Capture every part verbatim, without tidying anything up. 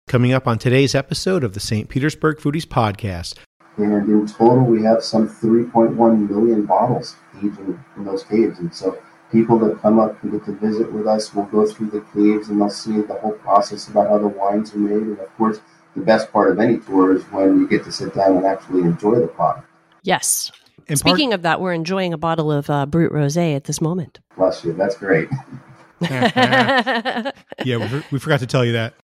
coming up on today's episode of the Saint Petersburg Foodies Podcast. And in total, we have some three point one million bottles aging in those caves. And so people that come up and get to visit with us will go through the caves and they'll see the whole process about how the wines are made. And of course, the best part of any tour is when you get to sit down and actually enjoy the product. Yes. And Speaking part- of that, we're enjoying a bottle of uh, Brut Rosé at this moment. Bless you. That's great. Yeah, we, we forgot to tell you that.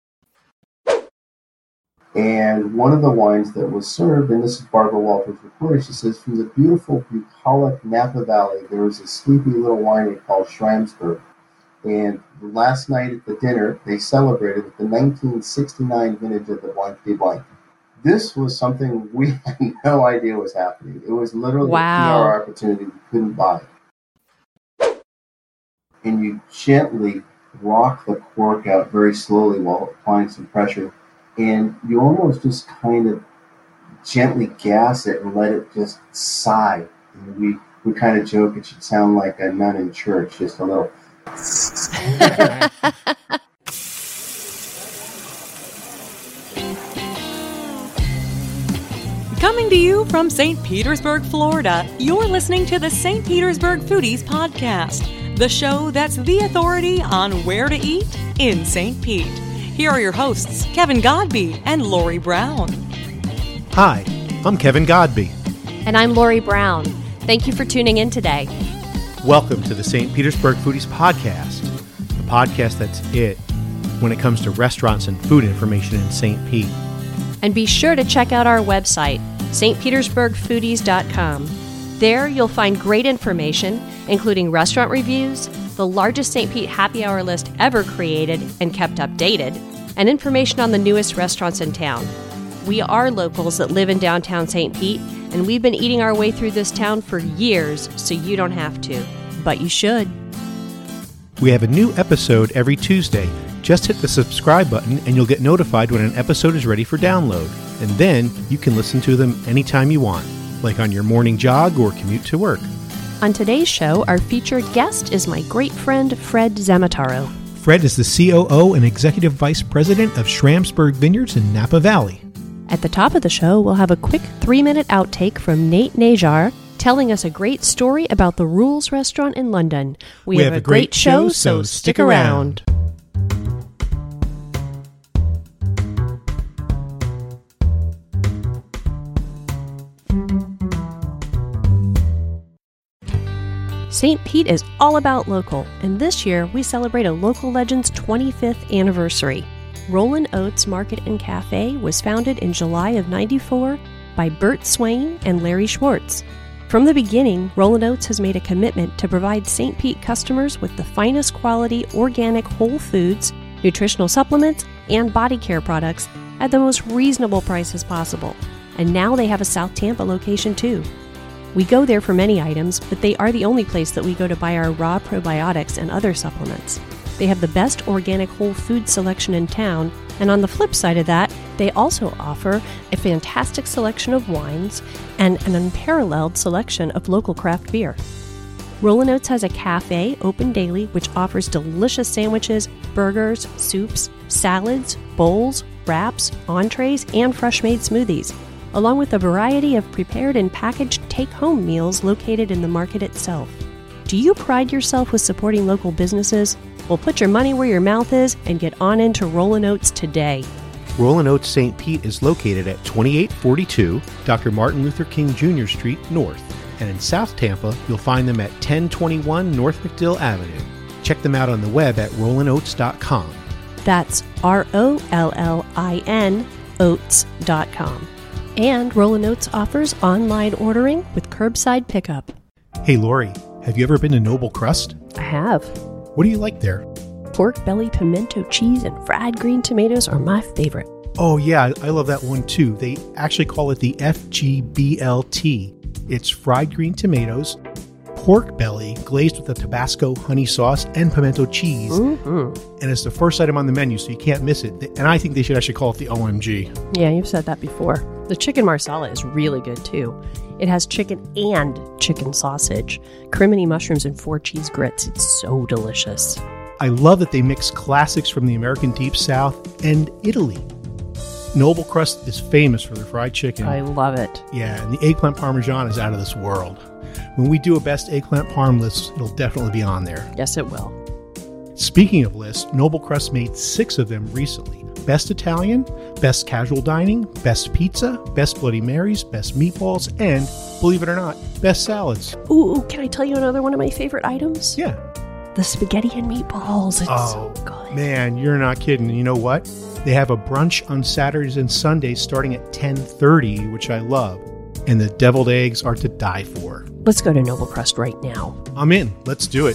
And one of the wines that was served, and this is Barbara Walters recording, she says, from the beautiful bucolic Napa Valley, there was a sleepy little winery called Schramsberg. And last night at the dinner, they celebrated the nineteen sixty-nine vintage of the Blanc de Blanc. This was something we had no idea was happening. It was literally Wow. a P R opportunity we couldn't buy. And you gently rock the cork out very slowly while applying some pressure. And you almost just kind of gently gas it and let it just sigh. And we, we kind of joke it should sound like a nun in church, just a little. Coming to you from Saint Petersburg, Florida, you're listening to the Saint Petersburg Foodies Podcast, the show that's the authority on where to eat in Saint Pete. Here are your hosts, Kevin Godby and Lori Brown. Hi, I'm Kevin Godby. And I'm Lori Brown. Thank you for tuning in today. Welcome to the Saint Petersburg Foodies Podcast, the podcast that's it when it comes to restaurants and food information in Saint Pete. And be sure to check out our website, s t petersburg foodies dot com. There you'll find great information, including restaurant reviews, the largest Saint Pete happy hour list ever created and kept updated, and information on the newest restaurants in town. We are locals that live in downtown Saint Pete, and we've been eating our way through this town for years, so you don't have to. But you should. We have a new episode every Tuesday. Just hit the subscribe button and you'll get notified when an episode is ready for download. And then you can listen to them anytime you want, like on your morning jog or commute to work. On today's show, our featured guest is my great friend, Fred Zamataro. Fred is the C O O and Executive Vice President of Schramsberg Vineyards in Napa Valley. At the top of the show, we'll have a quick three-minute outtake from Nate Najar, telling us a great story about the Rules restaurant in London. We, We have, a great show, so stick around. Saint Pete is all about local, and this year we celebrate a local legend's twenty-fifth anniversary. Rollin' Oats Market and Cafe was founded in July of ninety-four by Bert Swain and Larry Schwartz. From the beginning, Rollin' Oats has made a commitment to provide Saint Pete customers with the finest quality organic whole foods, nutritional supplements, and body care products at the most reasonable prices possible. And now they have a South Tampa location too. We go there for many items, but they are the only place that we go to buy our raw probiotics and other supplements. They have the best organic whole food selection in town, and on the flip side of that, they also offer a fantastic selection of wines and an unparalleled selection of local craft beer. Rollin' Oats has a cafe open daily which offers delicious sandwiches, burgers, soups, salads, bowls, wraps, entrees, and fresh-made smoothies, along with a variety of prepared and packaged take-home meals located in the market itself. Do you pride yourself with supporting local businesses? Well, put your money where your mouth is and get on into Rollin' Oats today. Rollin' Oats Saint Pete is located at twenty-eight forty-two Doctor Martin Luther King Junior Street North, and in South Tampa, you'll find them at ten twenty-one North McDill Avenue. Check them out on the web at rollin oats dot com. That's R O L L I N oats dot com. And Rollin' Oats offers online ordering with curbside pickup. Hey Lori, have you ever been to Noble Crust? I have. What do you like there? Pork belly, pimento cheese, and fried green tomatoes are my favorite. Oh yeah, I I love that one too. They actually call it the F G B L T. It's fried green tomatoes, pork belly glazed with a Tabasco honey sauce and pimento cheese. Mm-hmm. And it's the first item on the menu, so you can't miss it. And I think they should actually call it the O M G. Yeah, you've said that before. The chicken marsala is really good too. It has chicken and chicken sausage, criminy mushrooms, and four cheese grits. It's so delicious. I love that they mix classics from the American Deep South and Italy. Noble Crust is famous for their fried chicken. I love it. Yeah, and the eggplant parmesan is out of this world. When we do a best eggplant parm list, it'll definitely be on there. Yes, it will. Speaking of lists, Noble Crust made six of them recently. Best Italian, Best Casual Dining, Best Pizza, Best Bloody Marys, Best Meatballs, and, believe it or not, Best Salads. Ooh, ooh, can I tell you another one of my favorite items? Yeah. The spaghetti and meatballs. It's Oh, so good. man, you're not kidding. You know what? They have a brunch on Saturdays and Sundays starting at ten thirty, which I love. And the deviled eggs are to die for. Let's go to Noble Crust right now. I'm in. Let's do it.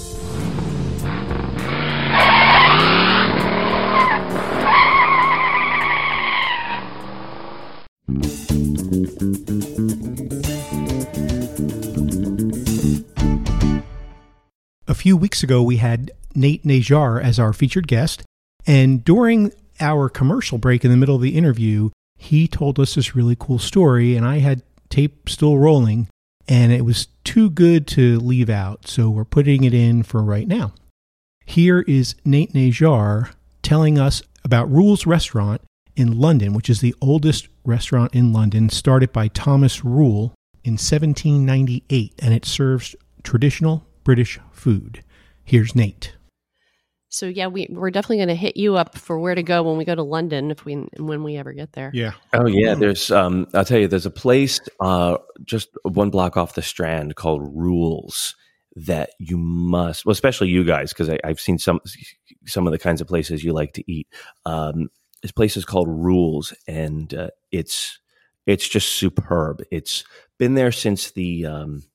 A few weeks ago, we had Nate Najar as our featured guest, and during our commercial break in the middle of the interview, he told us this really cool story, and I had tape still rolling, and it was too good to leave out, so we're putting it in for right now. Here is Nate Najar telling us about Rule's Restaurant in London, which is the oldest restaurant in London, started by Thomas Rule in seventeen ninety-eight, and it serves traditional British food. Here's Nate. So yeah, we we're definitely going to hit you up for where to go when we go to London, if we when we ever get there. Yeah. Oh yeah, there's um I'll tell you, there's a place uh just one block off the Strand called Rules that you must, well, especially you guys, because I've seen some some of the kinds of places you like to eat. Um, this place is called Rules, and uh, it's it's just superb. It's been there since the um,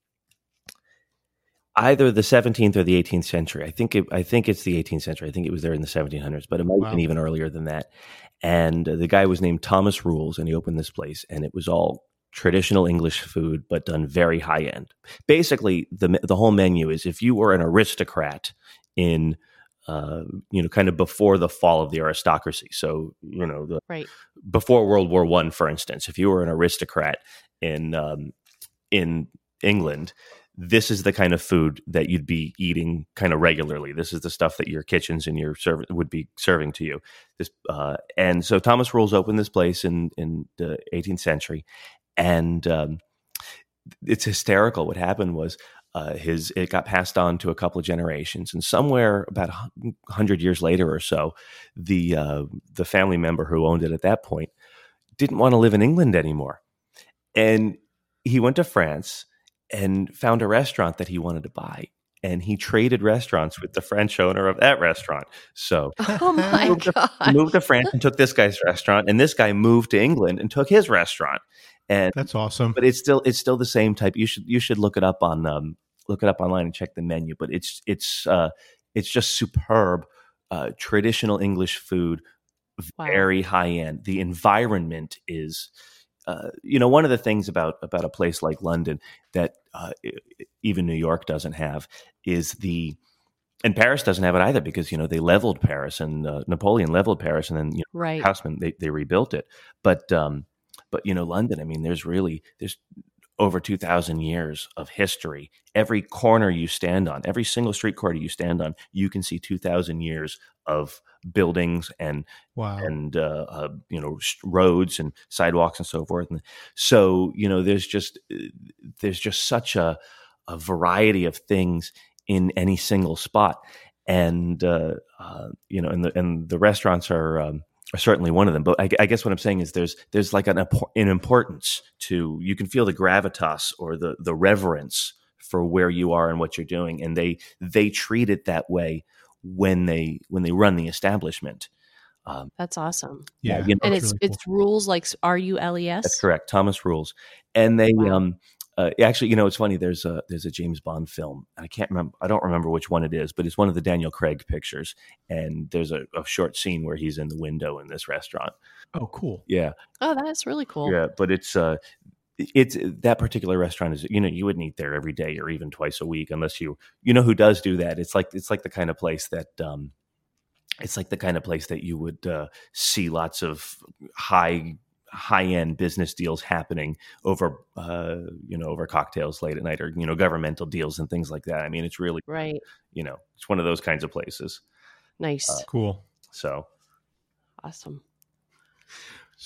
either the seventeenth or the eighteenth century. I think it, I think it's the eighteenth century. I think it was there in the seventeen hundreds, but it might Wow. have been even earlier than that. And uh, the guy was named Thomas Rules, and he opened this place, and it was all traditional English food, but done very high end. Basically, the the whole menu is if you were an aristocrat in, uh, you know, kind of before the fall of the aristocracy. So, you know, the, Right. before World War One, for instance, if you were an aristocrat in um, in England, this is the kind of food that you'd be eating kind of regularly. This is the stuff that your kitchens and your serv- would be serving to you. This uh, and so Thomas Rules opened this place in in the eighteenth century. And um, it's hysterical. What happened was uh, his it got passed on to a couple of generations, and somewhere about a hundred years later or so, the uh, the family member who owned it at that point didn't want to live in England anymore, and he went to France and found a restaurant that he wanted to buy, and he traded restaurants with the French owner of that restaurant. So Oh my moved to, God. moved to France and took this guy's restaurant, and this guy moved to England and took his restaurant. And That's awesome. but it's still it's still the same type. You should you should look it up on um, look it up online and check the menu. But it's it's uh, it's just superb, uh, traditional English food, Wow. very high end. The environment is, uh, you know, one of the things about about a place like London that uh, even New York doesn't have is the. And Paris doesn't have it either because, you know, they leveled Paris and uh, Napoleon leveled Paris and then, you know, Right. Haussmann, they, they rebuilt it. But, um, but, you know, London, I mean, there's really, there's over two thousand years of history. Every corner you stand on, every single street corner you stand on, you can see two thousand years of buildings and, Wow. and, uh, uh, you know, sh- roads and sidewalks and so forth. And so, you know, there's just, there's just such a, a variety of things in any single spot. And, uh, uh, you know, and the, and the restaurants are, um, are certainly one of them. But I, I guess what I'm saying is there's, there's like an, an importance to, you can feel the gravitas or the, the reverence for where you are and what you're doing. And they, they treat it that way when they, when they run the establishment. Um, That's awesome. Yeah. you know, And That's it's really it's rules like R U L E S. that's correct. Thomas Rules. And they, Wow. um, uh, actually, you know, it's funny. There's a there's a James Bond film. I can't remember. I don't remember which one it is, but it's one of the Daniel Craig pictures. And there's a, a short scene where he's in the window in this restaurant. Oh, cool. Yeah, Oh, that's really cool. yeah. But it's uh, it's that particular restaurant is, you know, you wouldn't eat there every day or even twice a week unless you you know who does do that. It's like it's like the kind of place that um, it's like the kind of place that you would uh, see lots of high. high-end business deals happening over, uh, you know, over cocktails late at night or, you know, governmental deals and things like that. I mean, it's really, Right. you know, it's one of those kinds of places. Nice. Uh, Cool. So, Awesome.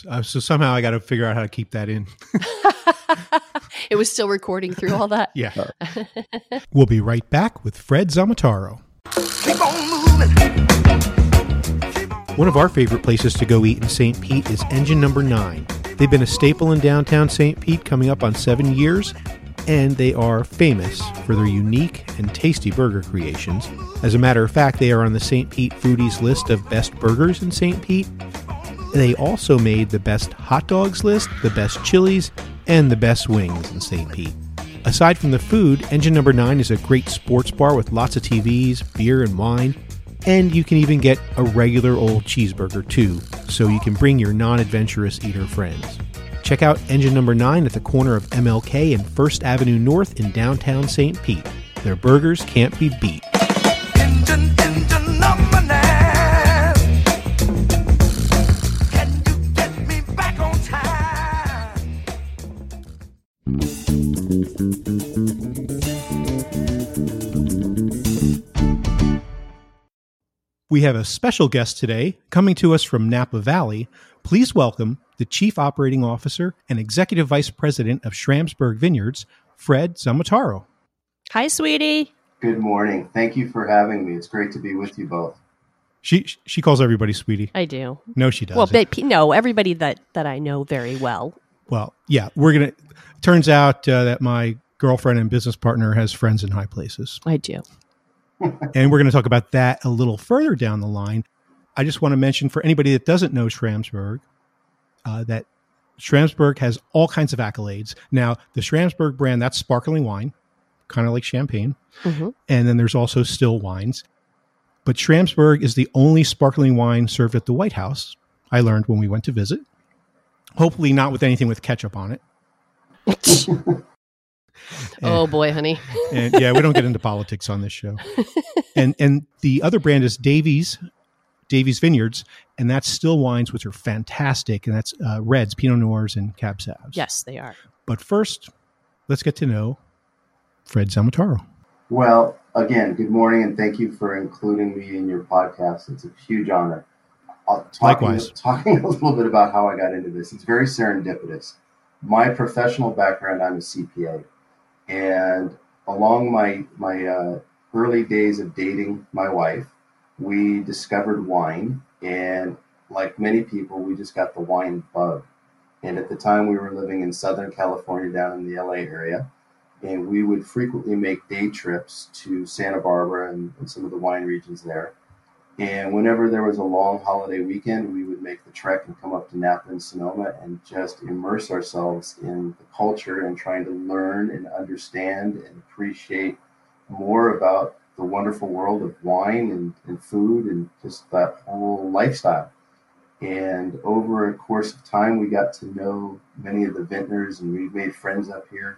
Uh, so somehow I got to figure out how to keep that in. It was still recording through all that? Yeah. We'll be right back with Fred Zamataro. Keep on moving. One of our favorite places to go eat in Saint Pete is Engine Number Nine. They've been a staple in downtown Saint Pete coming up on seven years, and they are famous for their unique and tasty burger creations. As a matter of fact, they are on the Saint Pete Foodies list of best burgers in Saint Pete. They also made the best hot dogs list, the best chilies, and the best wings in Saint Pete. Aside from the food, Engine Number Nine is a great sports bar with lots of T Vs, beer, and wine. And you can even get a regular old cheeseburger too, so you can bring your non-adventurous eater friends. Check out Engine Number Nine at the corner of M L K and First Avenue North in downtown Saint Pete. Their burgers can't be beat. Engine, engine number nine. Can you get me back on time? We have a special guest today coming to us from Napa Valley. Please welcome the Chief Operating Officer and Executive Vice President of Schramsberg Vineyards, Fred Zamataro. Hi, sweetie. Good morning. Thank you for having me. It's great to be with you both. She she calls everybody sweetie. I do. No, she doesn't. Well, but, no, everybody that, that I know very well. Well, yeah, we're going to... Turns out uh, that my girlfriend and business partner has friends in high places. I do. And we're going to talk about that a little further down the line. I just want to mention for anybody that doesn't know Schramsberg, uh, that Schramsberg has all kinds of accolades. Now, the Schramsberg brand, that's sparkling wine, kind of like champagne. Mm-hmm. And then there's also still wines. But Schramsberg is the only sparkling wine served at the White House, I learned when we went to visit. Hopefully not with anything with ketchup on it. Oh, boy, honey. And yeah, we don't get into politics on this show. And and the other brand is Davies, Davies Vineyards, and that's still wines, which are fantastic. And that's uh, reds, Pinot Noirs, and Cab Sauv. Yes, they are. But first, let's get to know Fred Zamataro. Well, again, good morning, and thank you for including me in your podcast. It's a huge honor. I'll talking, Likewise. Talking a little bit about how I got into this. It's very serendipitous. My professional background, I'm a C P A. And along my my uh, early days of dating my wife, we discovered wine. And like many people, we just got the wine bug. And at the time, we were living in Southern California, down in the L A area. And we would frequently make day trips to Santa Barbara and, and some of the wine regions there. And whenever there was a long holiday weekend, we would make the trek and come up to Napa and Sonoma and just immerse ourselves in the culture and trying to learn and understand and appreciate more about the wonderful world of wine and, and food and just that whole lifestyle. And over a course of time, we got to know many of the vintners and we made friends up here.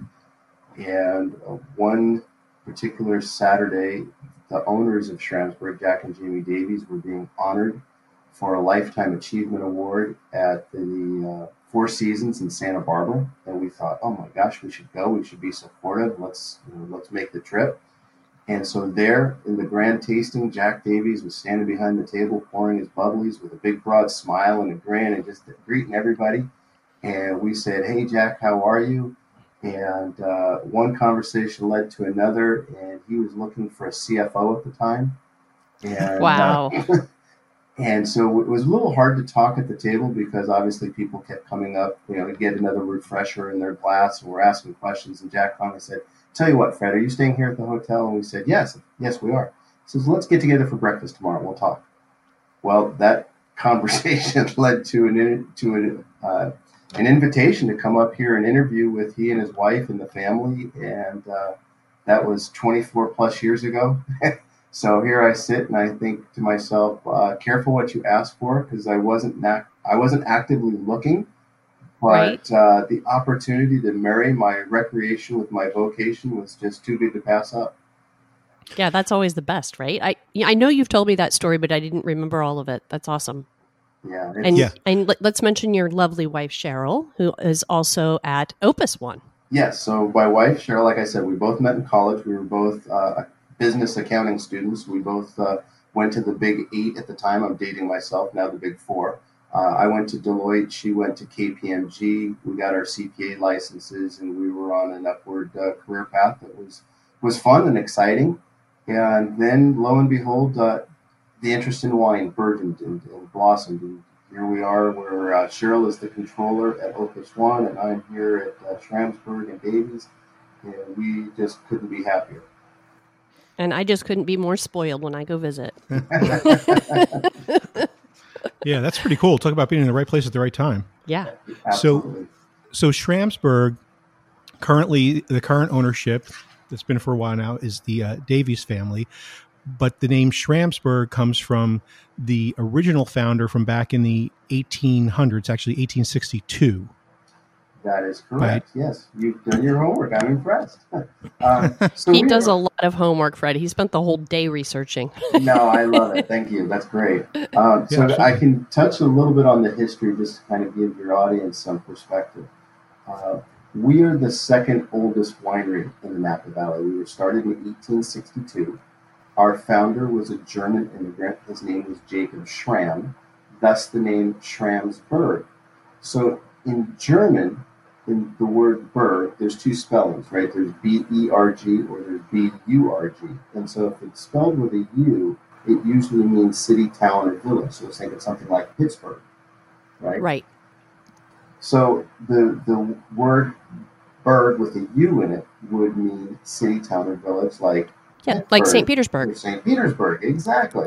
And uh, one particular Saturday, the owners of Schramsberg, Jack and Jamie Davies, were being honored for a Lifetime Achievement Award at the uh, Four Seasons in Santa Barbara. And we thought, oh my gosh, we should go. We should be supportive. Let's you know, let's make the trip. And so there in the grand tasting, Jack Davies was standing behind the table pouring his bubblies with a big broad smile and a grin and just greeting everybody. And we said, hey, Jack, how are you? And uh, one conversation led to another, and he was looking for a C F O at the time. And, wow. Uh, and so it was a little hard to talk at the table because obviously people kept coming up, you know, to get another refresher in their glass, and we're asking questions. And Jack finally said, tell you what, Fred, are you staying here at the hotel? And we said, yes, yes, we are. He says, let's get together for breakfast tomorrow. We'll talk. Well, that conversation led to an to an uh, an invitation to come up here and interview with he and his wife and the family. And uh, that was twenty-four plus years ago. So here I sit and I think to myself, uh, careful what you ask for, because I wasn't na- I wasn't actively looking, but Right. uh, the opportunity to marry my recreation with my vocation was just too good to pass up. Yeah, that's always the best, right? I yeah, I know you've told me that story, but I didn't remember all of it. That's awesome. Yeah. it's- And Yeah. and let, let's mention your lovely wife Cheryl, who is also at Opus One. Yes. So my wife, Cheryl, like I said, we both met in college. We were both uh, business accounting students. We both uh, went to the Big Eight at the time. I'm dating myself, now the Big Four. Uh, I went to Deloitte. She went to K P M G. We got our C P A licenses, and we were on an upward uh, career path that was was fun and exciting. And then, lo and behold, uh, the interest in wine burgeoned and, and blossomed. And here we are, where uh, Cheryl is the controller at Opus One, and I'm here at uh, Schramsberg and Davies, and we just couldn't be happier. And I just couldn't be more spoiled when I go visit. Yeah, that's pretty cool. Talk about being in the right place at the right time. Yeah. Absolutely. So, so Schramsberg, currently, the current ownership that's been for a while now is the uh, Davies family. But the name Schramsberg comes from the original founder from back in the eighteen hundreds, actually eighteen sixty-two. That is correct. Right. Yes, you've done your homework. I'm impressed. um, so He we does are, a lot of homework, Fred. He spent the whole day researching. No, I love it. Thank you. That's great. Um, so Yeah, I can touch a little bit on the history just to kind of give your audience some perspective. Uh, we are the second oldest winery in the Napa Valley. We were started in eighteen sixty-two. Our founder was a German immigrant. His name was Jacob Schramm, thus the name Schramsberg. So in German, in the word Berg, there's two spellings, right? There's B E R G or there's B U R G. And so if it's spelled with a U, it usually means city, town, or village. So let's think of something like Pittsburgh, right? Right. So the the word Berg with a U in it would mean city, town, or village, like Yeah, like Saint Or Petersburg. Saint Petersburg, exactly.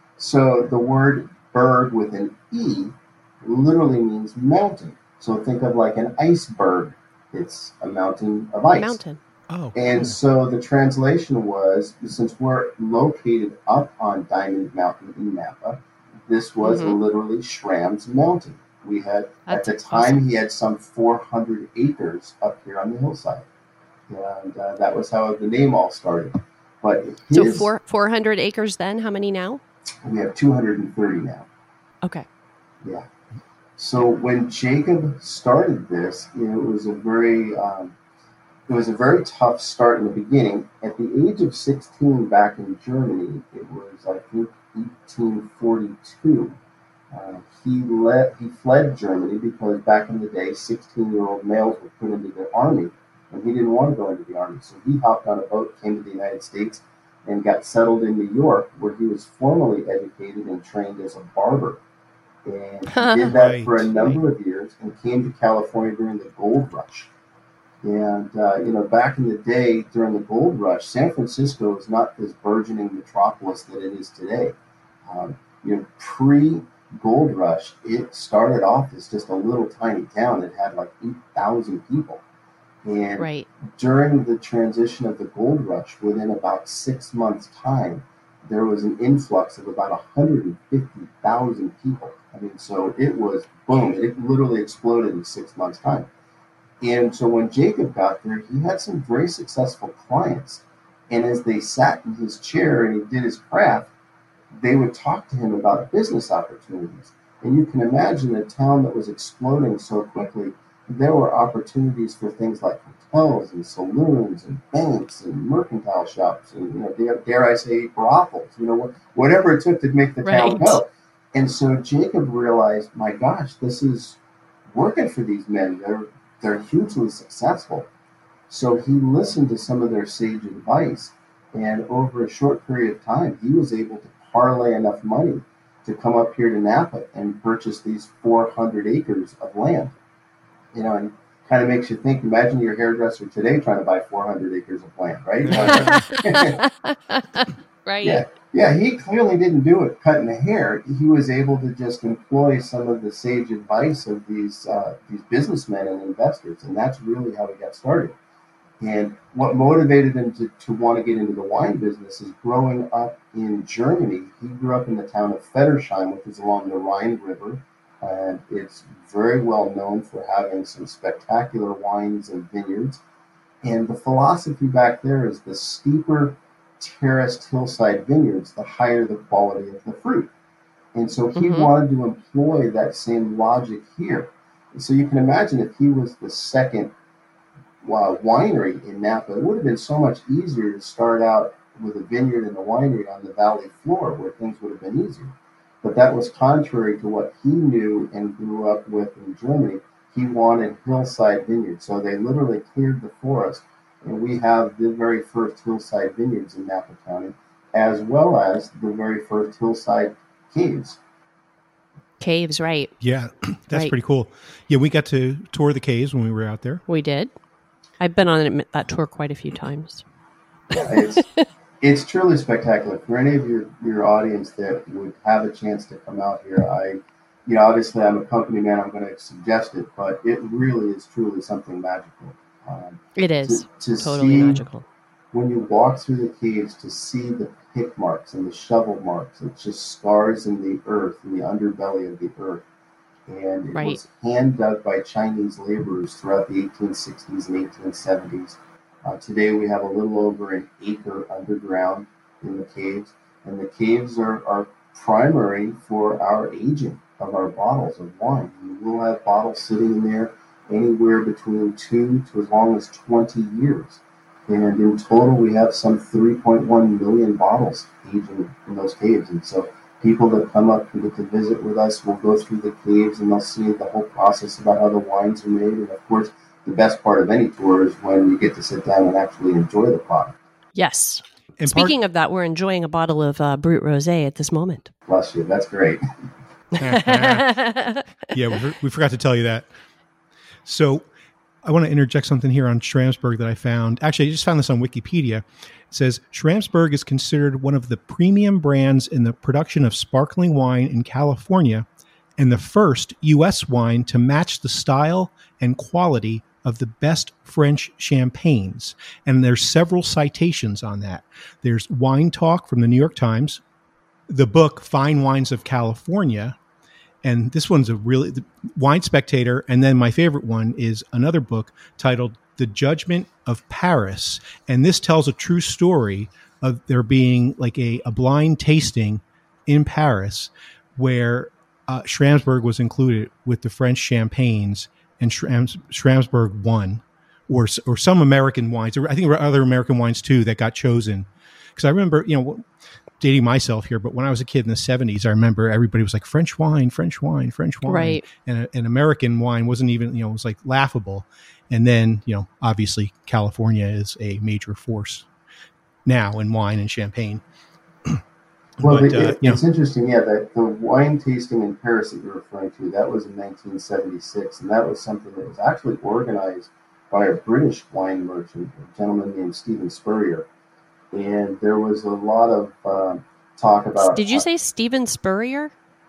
So the word Berg with an E literally means mountain. So think of like an iceberg. It's a mountain of ice. Mountain. Oh, And cool. so the translation was, since we're located up on Diamond Mountain in Napa, this was Mhm. literally Schramm's Mountain. We had, That's at the time, awesome. he had some four hundred acres up here on the hillside. And uh, that was how the name all started. But his, So four, 400 acres then? How many now? we have two hundred thirty now. Okay. Yeah. So when Jacob started this, you know, it was a very, um, it was a very tough start in the beginning. At the age of sixteen, back in Germany, it was I think eighteen forty-two. Uh, he let he fled Germany because back in the day, sixteen-year-old males were put into the army, and he didn't want to go into the army. So he hopped on a boat, came to the United States, and got settled in New York, where he was formally educated and trained as a barber. And he did that for a Right, number of years and came to California during the gold rush. And, uh, you know, back in the day, during the gold rush, San Francisco was not this burgeoning metropolis that it is today. Um, you know, pre-gold rush, it started off as just a little tiny town. It had like eight thousand people. And Right. during the transition of the gold rush, within about six months' time, there was an influx of about one hundred fifty thousand people. I mean, so it was boom, it literally exploded in six months' time. And so when Jacob got there, he had some very successful clients. And as they sat in his chair and he did his craft, they would talk to him about business opportunities. And you can imagine a town that was exploding so quickly, there were opportunities for things like hotels and saloons and banks and mercantile shops and, you know, dare, dare I say, brothels, you know, whatever it took to make the town Right. go. And so Jacob realized, my gosh, this is working for these men. They're they're hugely successful. So he listened to some of their sage advice, and over a short period of time, he was able to parlay enough money to come up here to Napa and purchase these four hundred acres of land. You know, and kind of makes you think, imagine your hairdresser today trying to buy four hundred acres of land, right? Right. Yeah, yeah. He clearly didn't do it cutting the hair. He was able to just employ some of the sage advice of these uh, these businessmen and investors, and that's really how he got started. And what motivated him to, to want to get into the wine business is growing up in Germany. He grew up in the town of Feddersheim, which is along the Rhine River, and it's very well known for having some spectacular wines and vineyards. And the philosophy back there is the steeper terraced hillside vineyards, the higher the quality of the fruit. And so he Mhm. wanted to employ that same logic here. And so you can imagine if he was the second uh, winery in Napa, it would have been so much easier to start out with a vineyard and a winery on the valley floor where things would have been easier. But that was contrary to what he knew and grew up with in Germany. He wanted hillside vineyards. So they literally cleared the forest. And we have the very first hillside vineyards in Napa County, as well as the very first hillside caves. Caves, right. Yeah, that's Right. pretty cool. Yeah, we got to tour the caves when we were out there. We did. I've been on that tour quite a few times. Yeah, it's, it's truly spectacular. For any of your, your audience that would have a chance to come out here, I, you know, obviously I'm a company man, I'm going to suggest it, but it really is truly something magical. Um, It is to, to totally see, magical. When you walk through the caves, to see the pick marks and the shovel marks, it's just scars in the earth, in the underbelly of the earth. And it Right. was hand dug by Chinese laborers throughout the eighteen sixties and eighteen seventies. Uh, today we have a little over an acre underground in the caves, and the caves are, are primary for our aging of our bottles of wine. And we'll have bottles sitting in there anywhere between two to as long as twenty years. And in total, we have some three point one million bottles aging in those caves. And so people that come up and get to visit with us will go through the caves and they'll see the whole process about how the wines are made. And of course, the best part of any tour is when you get to sit down and actually enjoy the product. Yes. And Speaking part- of that, we're enjoying a bottle of uh, Brut Rosé at this moment. Bless you. That's great. Yeah, we, we forgot to tell you that. So I want to interject something here on Schramsberg that I found. Actually, I just found this on Wikipedia. It says, Schramsberg is considered one of the premium brands in the production of sparkling wine in California and the first U S wine to match the style and quality of the best French champagnes. And there's several citations on that. There's Wine Talk from the New York Times, the book Fine Wines of California, and this one's a really the Wine Spectator. And then my favorite one is another book titled The Judgment of Paris. And this tells a true story of there being like a, a blind tasting in Paris where uh, Schramsberg was included with the French champagnes, and Schrams, Schramsberg won, or or some American wines. I think there were other American wines too that got chosen. Because I remember, you know, dating myself here, but when I was a kid in the seventies, I remember everybody was like French wine, French wine, French wine. Right. And an American wine wasn't even, you know, it was like laughable. And then, you know, obviously California is a major force now in wine and champagne. Well, but, the, uh, it, you know, it's interesting, yeah, that the wine tasting in Paris that you're referring to, that was in nineteen seventy-six, and that was something that was actually organized by a British wine merchant, a gentleman named Stephen Spurrier. And there was a lot of uh, talk about... Did you uh, say Steven Spurrier?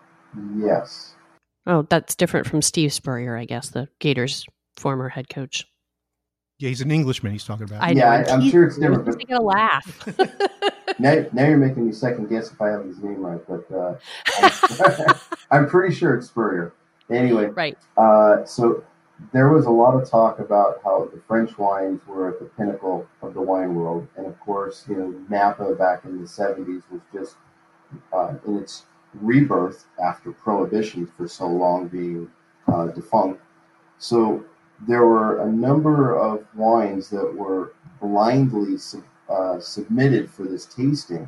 Yes. Oh, that's different from Steve Spurrier, I guess, the Gators' former head coach. yeah, he's an Englishman he's talking about. I Yeah, know. I- I'm He- sure it's he was different, just but- gonna laugh. Now, now you're making me second guess if I have his name right, but uh, I'm, I'm pretty sure it's Spurrier. Anyway, Right. uh, so there was a lot of talk about how the French wines were at the pinnacle of the wine world, and of course, you know, Napa back in the seventies was just uh, in its rebirth after Prohibition for so long being uh, defunct. So there were a number of wines that were blindly sub- uh, submitted for this tasting.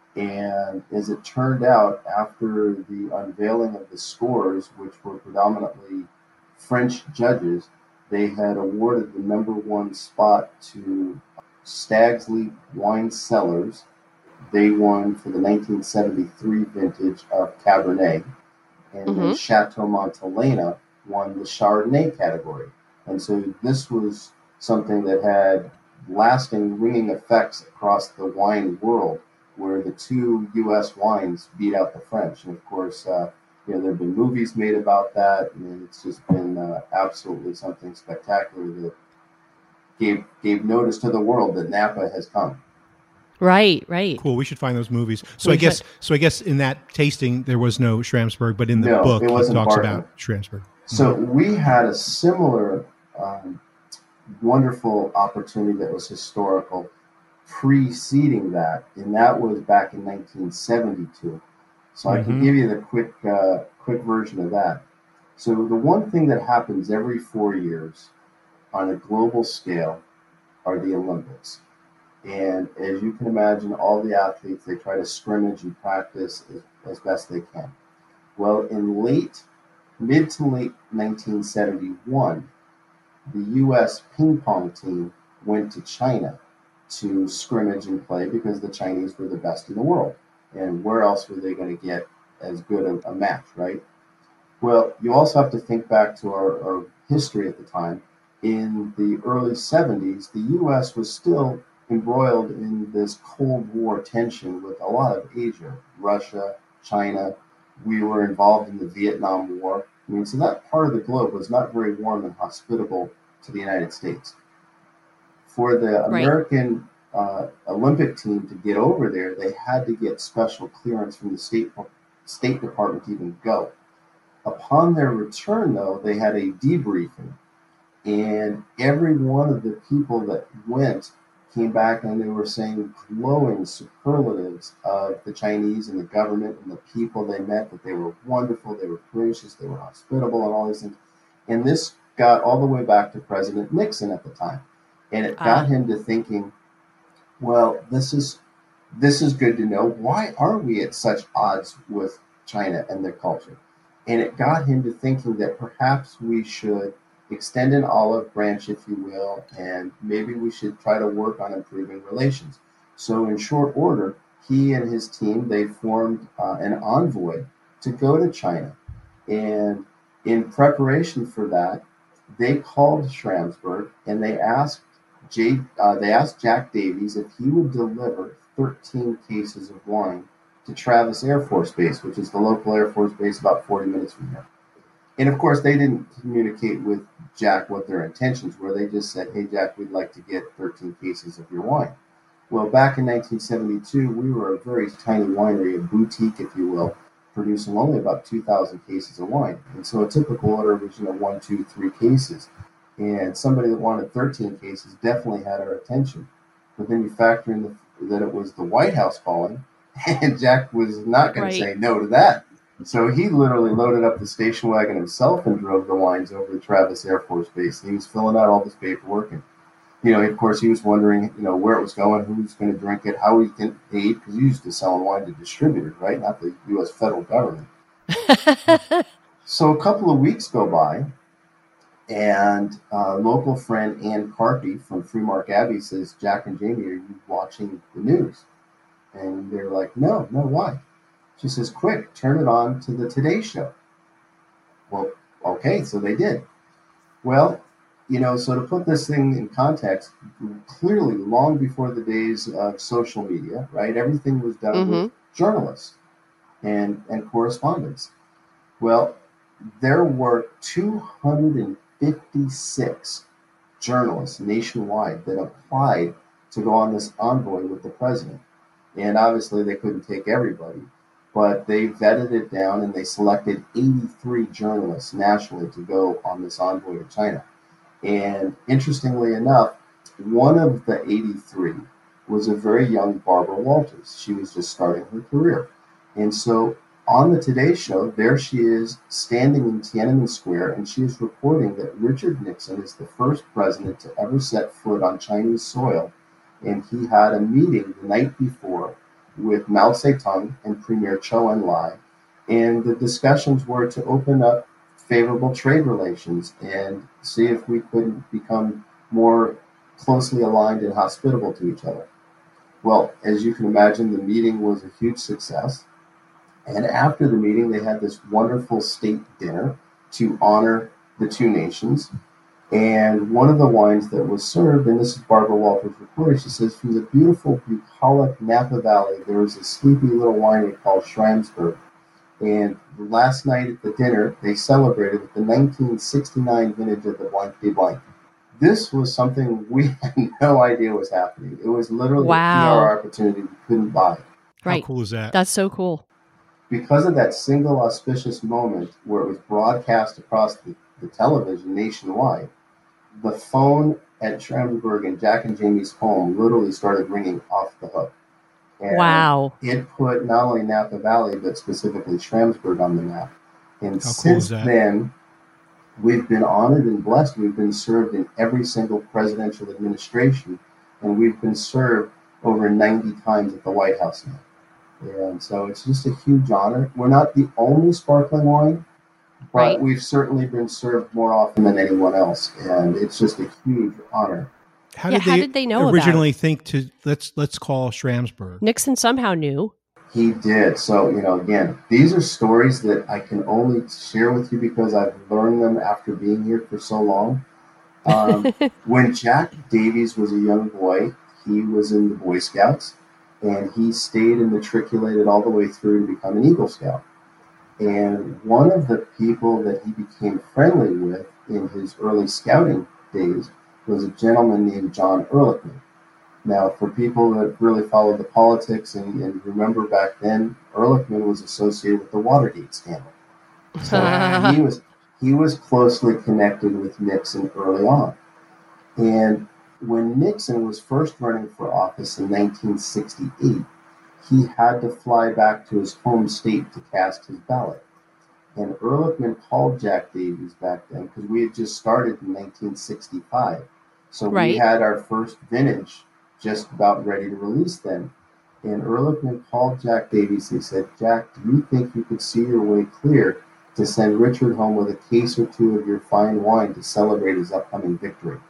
And as it turned out, after the unveiling of the scores, which were predominantly French judges, they had awarded the number one spot to Stag's Leap Wine Cellars. They won for the nineteen seventy-three vintage of Cabernet. And then Mhm. Chateau Montelena won the Chardonnay category. And so this was something that had lasting ringing effects across the wine world, where the two U S wines beat out the French. And of course, uh, you know, there have been movies made about that, and it's just been uh, absolutely something spectacular that gave gave notice to the world that Napa has come. Right, right. Cool. We should find those movies. So We I guess should. so I guess in that tasting there was no Schramsberg, but in the No, book it he wasn't talks Barton. about Schramsberg. So we had a similar um, wonderful opportunity that was historical preceding that, and that was back in nineteen seventy-two. So I can Mhm. give you the quick uh, quick version of that. So the one thing that happens every four years on a global scale are the Olympics. And as you can imagine, all the athletes, they try to scrimmage and practice as, as best they can. Well, in late, mid to late nineteen seventy-one, the U S ping pong team went to China to scrimmage and play because the Chinese were the best in the world. And where else were they going to get as good a, a match, right? Well, you also have to think back to our, our history at the time. In the early seventies, the U S was still embroiled in this Cold War tension with a lot of Asia, Russia, China. We were involved in the Vietnam War. I mean, so that part of the globe was not very warm and hospitable to the United States. For the Right. American uh, Olympic team to get over there, they had to get special clearance from the State State Department to even go. Upon their return, though, they had a debriefing, and every one of the people that went came back and they were saying glowing superlatives of the Chinese and the government and the people they met, that they were wonderful, they were gracious, they were hospitable, and all these things. And this got all the way back to President Nixon at the time. And it got Ah. him to thinking, well, this is this is good to know. Why are we at such odds with China and their culture? And it got him to thinking that perhaps we should extend an olive branch, if you will, and maybe we should try to work on improving relations. So in short order, he and his team, they formed uh, an envoy to go to China. And in preparation for that, they called Schramsberg and they asked Jay, uh, they asked Jack Davies if he would deliver thirteen cases of wine to Travis Air Force Base, which is the local Air Force base about forty minutes from here. And of course, they didn't communicate with Jack what their intentions were. They just said, hey, Jack, we'd like to get thirteen cases of your wine. Well, back in nineteen seventy-two, we were a very tiny winery, a boutique, if you will, producing only about two thousand cases of wine. And so a typical order was, you know, one, two, three cases. And somebody that wanted thirteen cases definitely had our attention. But then you factor in the, that it was the White House calling, and Jack was not going Right. to say no to that. So he literally loaded up the station wagon himself and drove the wines over to Travis Air Force Base. And he was filling out all this paperwork. And, you know, of course, he was wondering, you know, where it was going, who was going to drink it, how he get paid, because he used to sell wine to distributors, right? Not the U S federal government. So a couple of weeks go by, and uh, local friend Ann Carpy from Freemark Abbey says, Jack and Jamie, are you watching the news? And they're like, no, no, why? She says, quick, turn it on to the Today Show. Well, okay, so they did. Well, you know, so to put this thing in context, clearly long before the days of social media, right, everything was done Mhm. with journalists and, and correspondence. Well, there were two hundred fifty-six journalists nationwide that applied to go on this envoy with the president. And obviously they couldn't take everybody, but they vetted it down and they selected eighty-three journalists nationally to go on this envoy to China. And interestingly enough, one of the eighty-three was a very young Barbara Walters. She was just starting her career. And so on the Today Show, there she is standing in Tiananmen Square, and she is reporting that Richard Nixon is the first president to ever set foot on Chinese soil. And he had a meeting the night before with Mao Zedong and Premier Zhou Enlai. And the discussions were to open up favorable trade relations and see if we could become more closely aligned and hospitable to each other. Well, as you can imagine, the meeting was a huge success. And after the meeting, they had this wonderful state dinner to honor the two nations. And one of the wines that was served, and this is Barbara Walters reporting, she says, from the beautiful bucolic Napa Valley, there was a sleepy little winery called Schramsberg. And last night at the dinner, they celebrated with the nineteen sixty-nine vintage of the Blanc de Blanc. This was something we had no idea was happening. It was literally Wow. a P R opportunity we couldn't buy. Right. How cool is that? That's so cool. Because of that single auspicious moment where it was broadcast across the, the television nationwide, the phone at Schramsberg and Jack and Jamie's home literally started ringing off the hook. And Wow. it put not only Napa Valley, but specifically Schramsberg on the map. And How cool since is that? then, we've been honored and blessed. We've been served in every single presidential administration, and we've been served over ninety times at the White House now. And so it's just a huge honor. We're not the only sparkling wine, but Right. we've certainly been served more often than anyone else. And it's just a huge honor. How Yeah, did how they, did they know about originally think to let's let's call Schramsberg? Nixon somehow knew. He did. So, you know, again, these are stories that I can only share with you because I've learned them after being here for so long. Um, when Jack Davies was a young boy, he was in the Boy Scouts, and he stayed and matriculated all the way through to become an Eagle Scout. And one of the people that he became friendly with in his early scouting days was a gentleman named John Ehrlichman. Now, for people that really follow the politics and, and remember back then, Ehrlichman was associated with the Watergate scandal. So he was he was closely connected with Nixon early on. And when Nixon was first running for office in nineteen sixty-eight, he had to fly back to his home state to cast his ballot. And Ehrlichman called Jack Davies back then because we had just started in nineteen sixty-five. So Right. we had our first vintage just about ready to release then. And Ehrlichman called Jack Davies and said, Jack, do you think you could see your way clear to send Richard home with a case or two of your fine wine to celebrate his upcoming victory?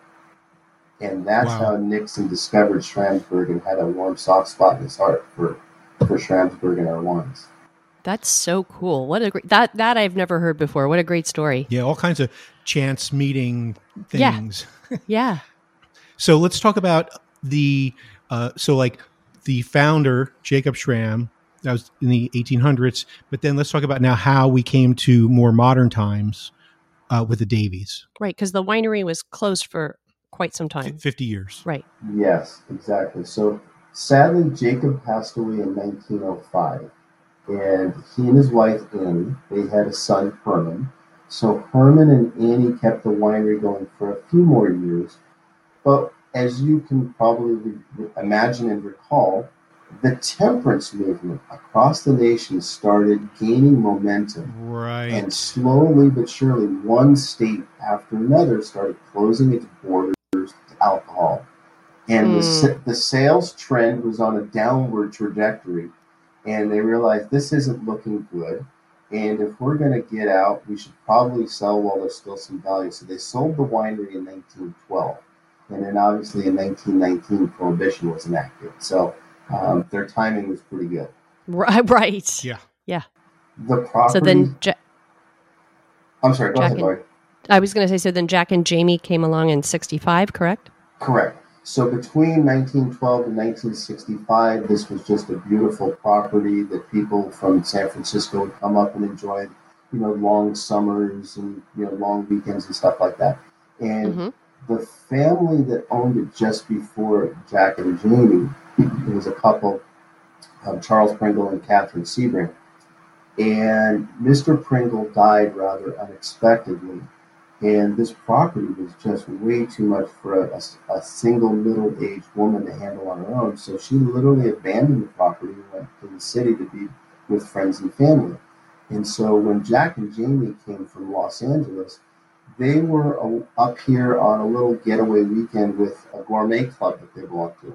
And that's Wow. how Nixon discovered Schramsberg and had a warm, soft spot in his heart for, for Schramsberg and our wines. That's so cool. What a great that that I've never heard before. What a great story. Yeah, all kinds of chance meeting Yeah. things. Yeah. So let's talk about the uh, so like the founder Jacob Schramm. That was in the eighteen hundreds. But then let's talk about now how we came to more modern times uh, with the Davies. Right, because the winery was closed for quite some time. F- Fifty years. Right. Yes, exactly. So sadly, Jacob passed away in nineteen oh five. And he and his wife, Annie, they had a son, Herman. So Herman and Annie kept the winery going for a few more years. But as you can probably re- imagine and recall, the temperance movement across the nation started gaining momentum. Right. And slowly but surely, one state after another started closing its borders to alcohol. And the, Mm. sa- the sales trend was on a downward trajectory. And they realized this isn't looking good. And if we're going to get out, we should probably sell while there's still some value. So they sold the winery in nineteen twelve. And then obviously in nineteen nineteen, Prohibition was enacted. So um, their timing was pretty good. Right. Right. Yeah. Yeah. The property... So then Ja- I'm sorry, go Jack ahead, and- Laurie. I was going to say, so then Jack and Jamie came along in sixty-five, correct? Correct. So between nineteen twelve and nineteen sixty-five, this was just a beautiful property that people from San Francisco would come up and enjoy, you know, long summers and, you know, long weekends and stuff like that. And Mhm. the family that owned it just before Jack and Jamie, it was a couple, um, Charles Pringle and Catherine Sebring. And Mister Pringle died rather unexpectedly. And this property was just way too much for a, a, a single middle-aged woman to handle on her own. So she literally abandoned the property and went to the city to be with friends and family. And so when Jack and Jamie came from Los Angeles, they were uh, up here on a little getaway weekend with a gourmet club that they belonged to.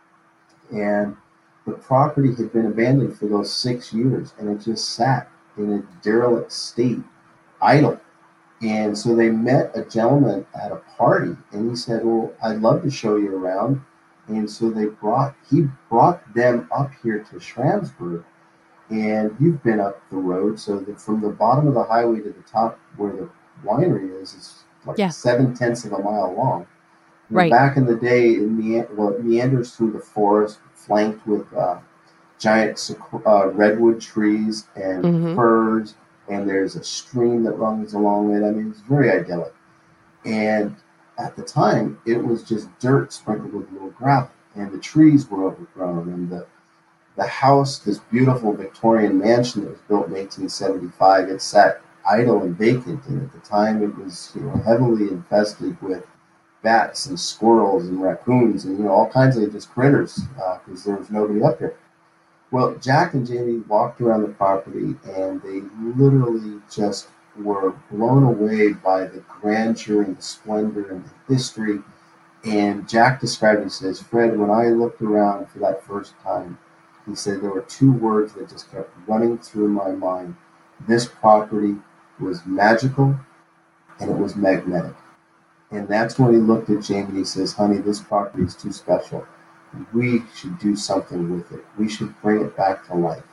And the property had been abandoned for those six years, and it just sat in a derelict state, idle. And so they met a gentleman at a party, and he said, well, I'd love to show you around. And so they brought, he brought them up here to Schramsberg. And you've been up the road, so that from the bottom of the highway to the top where the winery is, it's like Yeah. seven tenths of a mile long. And Right. Back in the day, it, me- well, it meanders through the forest, flanked with uh, giant sequ- uh, redwood trees and Mhm. firs, and there's a stream that runs along it. I mean, it's very idyllic. And at the time, it was just dirt sprinkled with a little gravel, and the trees were overgrown, and the the house, this beautiful Victorian mansion that was built in eighteen seventy-five, it sat idle and vacant, and at the time it was, you know, heavily infested with bats and squirrels and raccoons and, you know, all kinds of just critters because there was nobody up there. Well, Jack and Jamie walked around the property, and they literally just were blown away by the grandeur and the splendor and the history. And Jack described it, he says, Fred, when I looked around for that first time, he said there were two words that just kept running through my mind. This property was magical and it was magnetic. And that's when he looked at Jamie and he says, honey, this property is too special. We should do something with it. We should bring it back to life.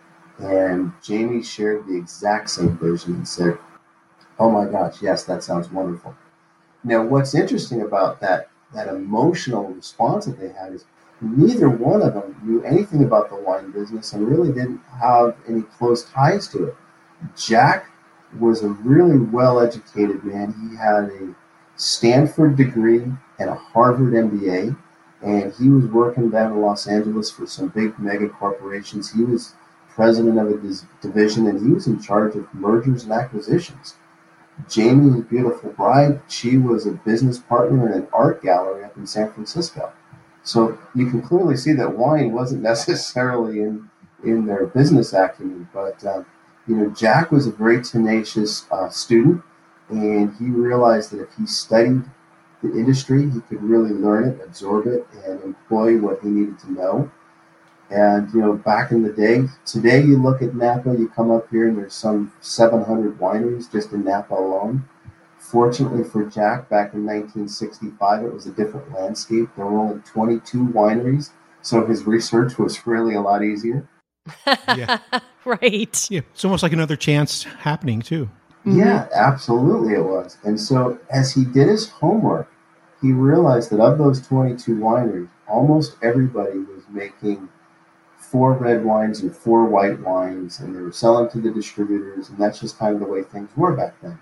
And Jamie shared the exact same vision and said, oh my gosh, yes, that sounds wonderful. Now, what's interesting about that, that emotional response that they had is neither one of them knew anything about the wine business and really didn't have any close ties to it. Jack was a really well-educated man. He had a Stanford degree and a Harvard M B A, and he was working down in Los Angeles for some big mega corporations. He was president of a division, and he was in charge of mergers and acquisitions. Jamie, his beautiful bride, she was a business partner in an art gallery up in San Francisco. So you can clearly see that wine wasn't necessarily in, in their business acumen, but uh, you know, Jack was a very tenacious uh, student, and he realized that if he studied the industry, he could really learn it, absorb it, and employ what he needed to know. And, you know, back in the day, today you look at Napa, you come up here and there's some seven hundred wineries just in Napa alone. Fortunately for Jack, back in nineteen sixty-five, it was a different landscape. There were only twenty-two wineries, so his research was really a lot easier. Yeah. Right. Yeah, it's almost like another chance happening too. Mm-hmm. Yeah, absolutely it was. And so as he did his homework, he realized that of those twenty-two wineries, almost everybody was making four red wines and four white wines, and they were selling to the distributors, and that's just kind of the way things were back then.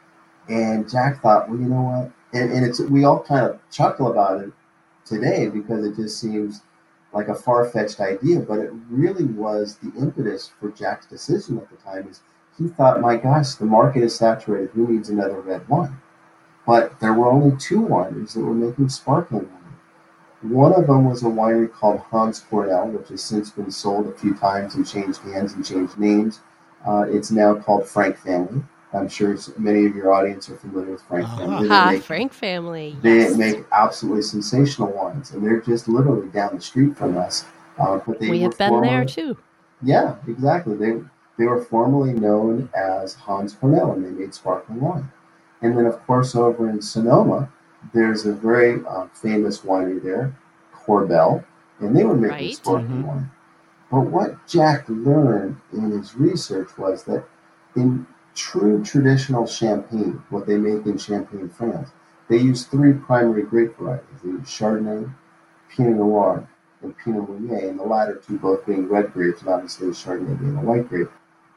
And Jack thought, well, you know what? And, and it's we all kind of chuckle about it today because it just seems like a far-fetched idea, but it really was the impetus for Jack's decision at the time. Is he thought, my gosh, the market is saturated. Who needs another red wine? But there were only two wineries that were making sparkling wine. One of them was a winery called Hans Cornell, which has since been sold a few times and changed hands and changed names. Uh, it's now called Frank Family. I'm sure many of your audience are familiar with Frank Uh-huh. Family. Ah, They make, Frank Family. they Yes. make absolutely sensational wines, and they're just literally down the street from us. Uh, but they We were have been there formerly- too. Yeah, exactly. They they were formerly known as Hans Cornell, and they made sparkling wine. And then, of course, over in Sonoma, there's a very uh, famous winery there, Corbel, and they were making Right. sparkling Mhm. wine. But what Jack learned in his research was that in true traditional Champagne, what they make in Champagne, France, they use three primary grape varieties. They use Chardonnay, Pinot Noir, and Pinot Meunier, and the latter two both being red grapes, and obviously Chardonnay being a white grape.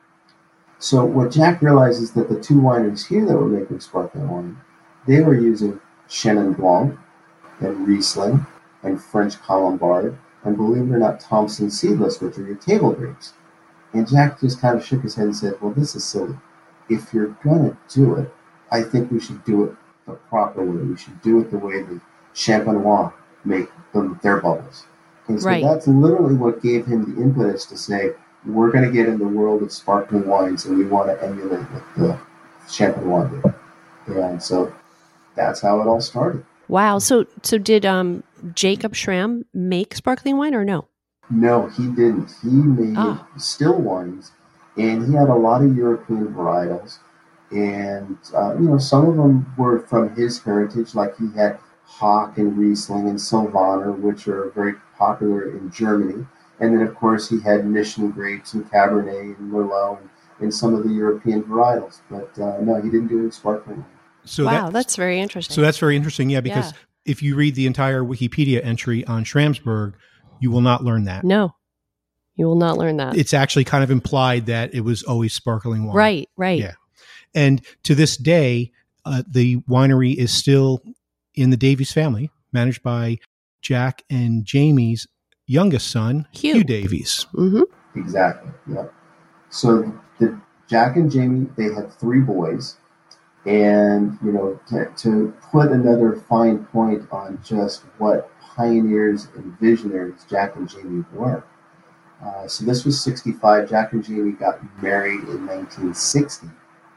So what Jack realized is that the two wineries here that were making sparkling wine, they were using Chenin Blanc and Riesling and French Colombard, and believe it or not, Thompson Seedless, which are your table grapes. And Jack just kind of shook his head and said, well, this is silly. If you're going to do it, I think we should do it the proper way. We should do it the way the Champenois make them, their bubbles. And so Right. that's literally what gave him the impetus to say, we're going to get in the world of sparkling wines, and we want to emulate what the Champenois did. And so that's how it all started. Wow. So so did um Jacob Schramm make sparkling wine or no? No, he didn't. He made Ah. still wines, and he had a lot of European varietals. And, uh, you know, some of them were from his heritage, like he had Hock and Riesling and Sylvaner, which are very popular in Germany. And then, of course, he had Mission grapes and Cabernet and Merlot and, and some of the European varietals. But, uh, no, he didn't do any sparkling wine. So wow, that, that's very interesting. so that's very interesting. Yeah, because Yeah. if you read the entire Wikipedia entry on Schramsberg, you will not learn that. No, you will not learn that. It's actually kind of implied that it was always sparkling wine. Right, right. Yeah. And to this day, uh, the winery is still in the Davies family, managed by Jack and Jamie's youngest son, Hugh. Hugh Davies. Mm-hmm. Exactly. Yeah. So the Jack and Jamie, they had three boys, and you know, to, to put another fine point on just what pioneers and visionaries Jack and Jamie were. Uh, so this was sixty-five. Jack and Jamie got married in nineteen sixty.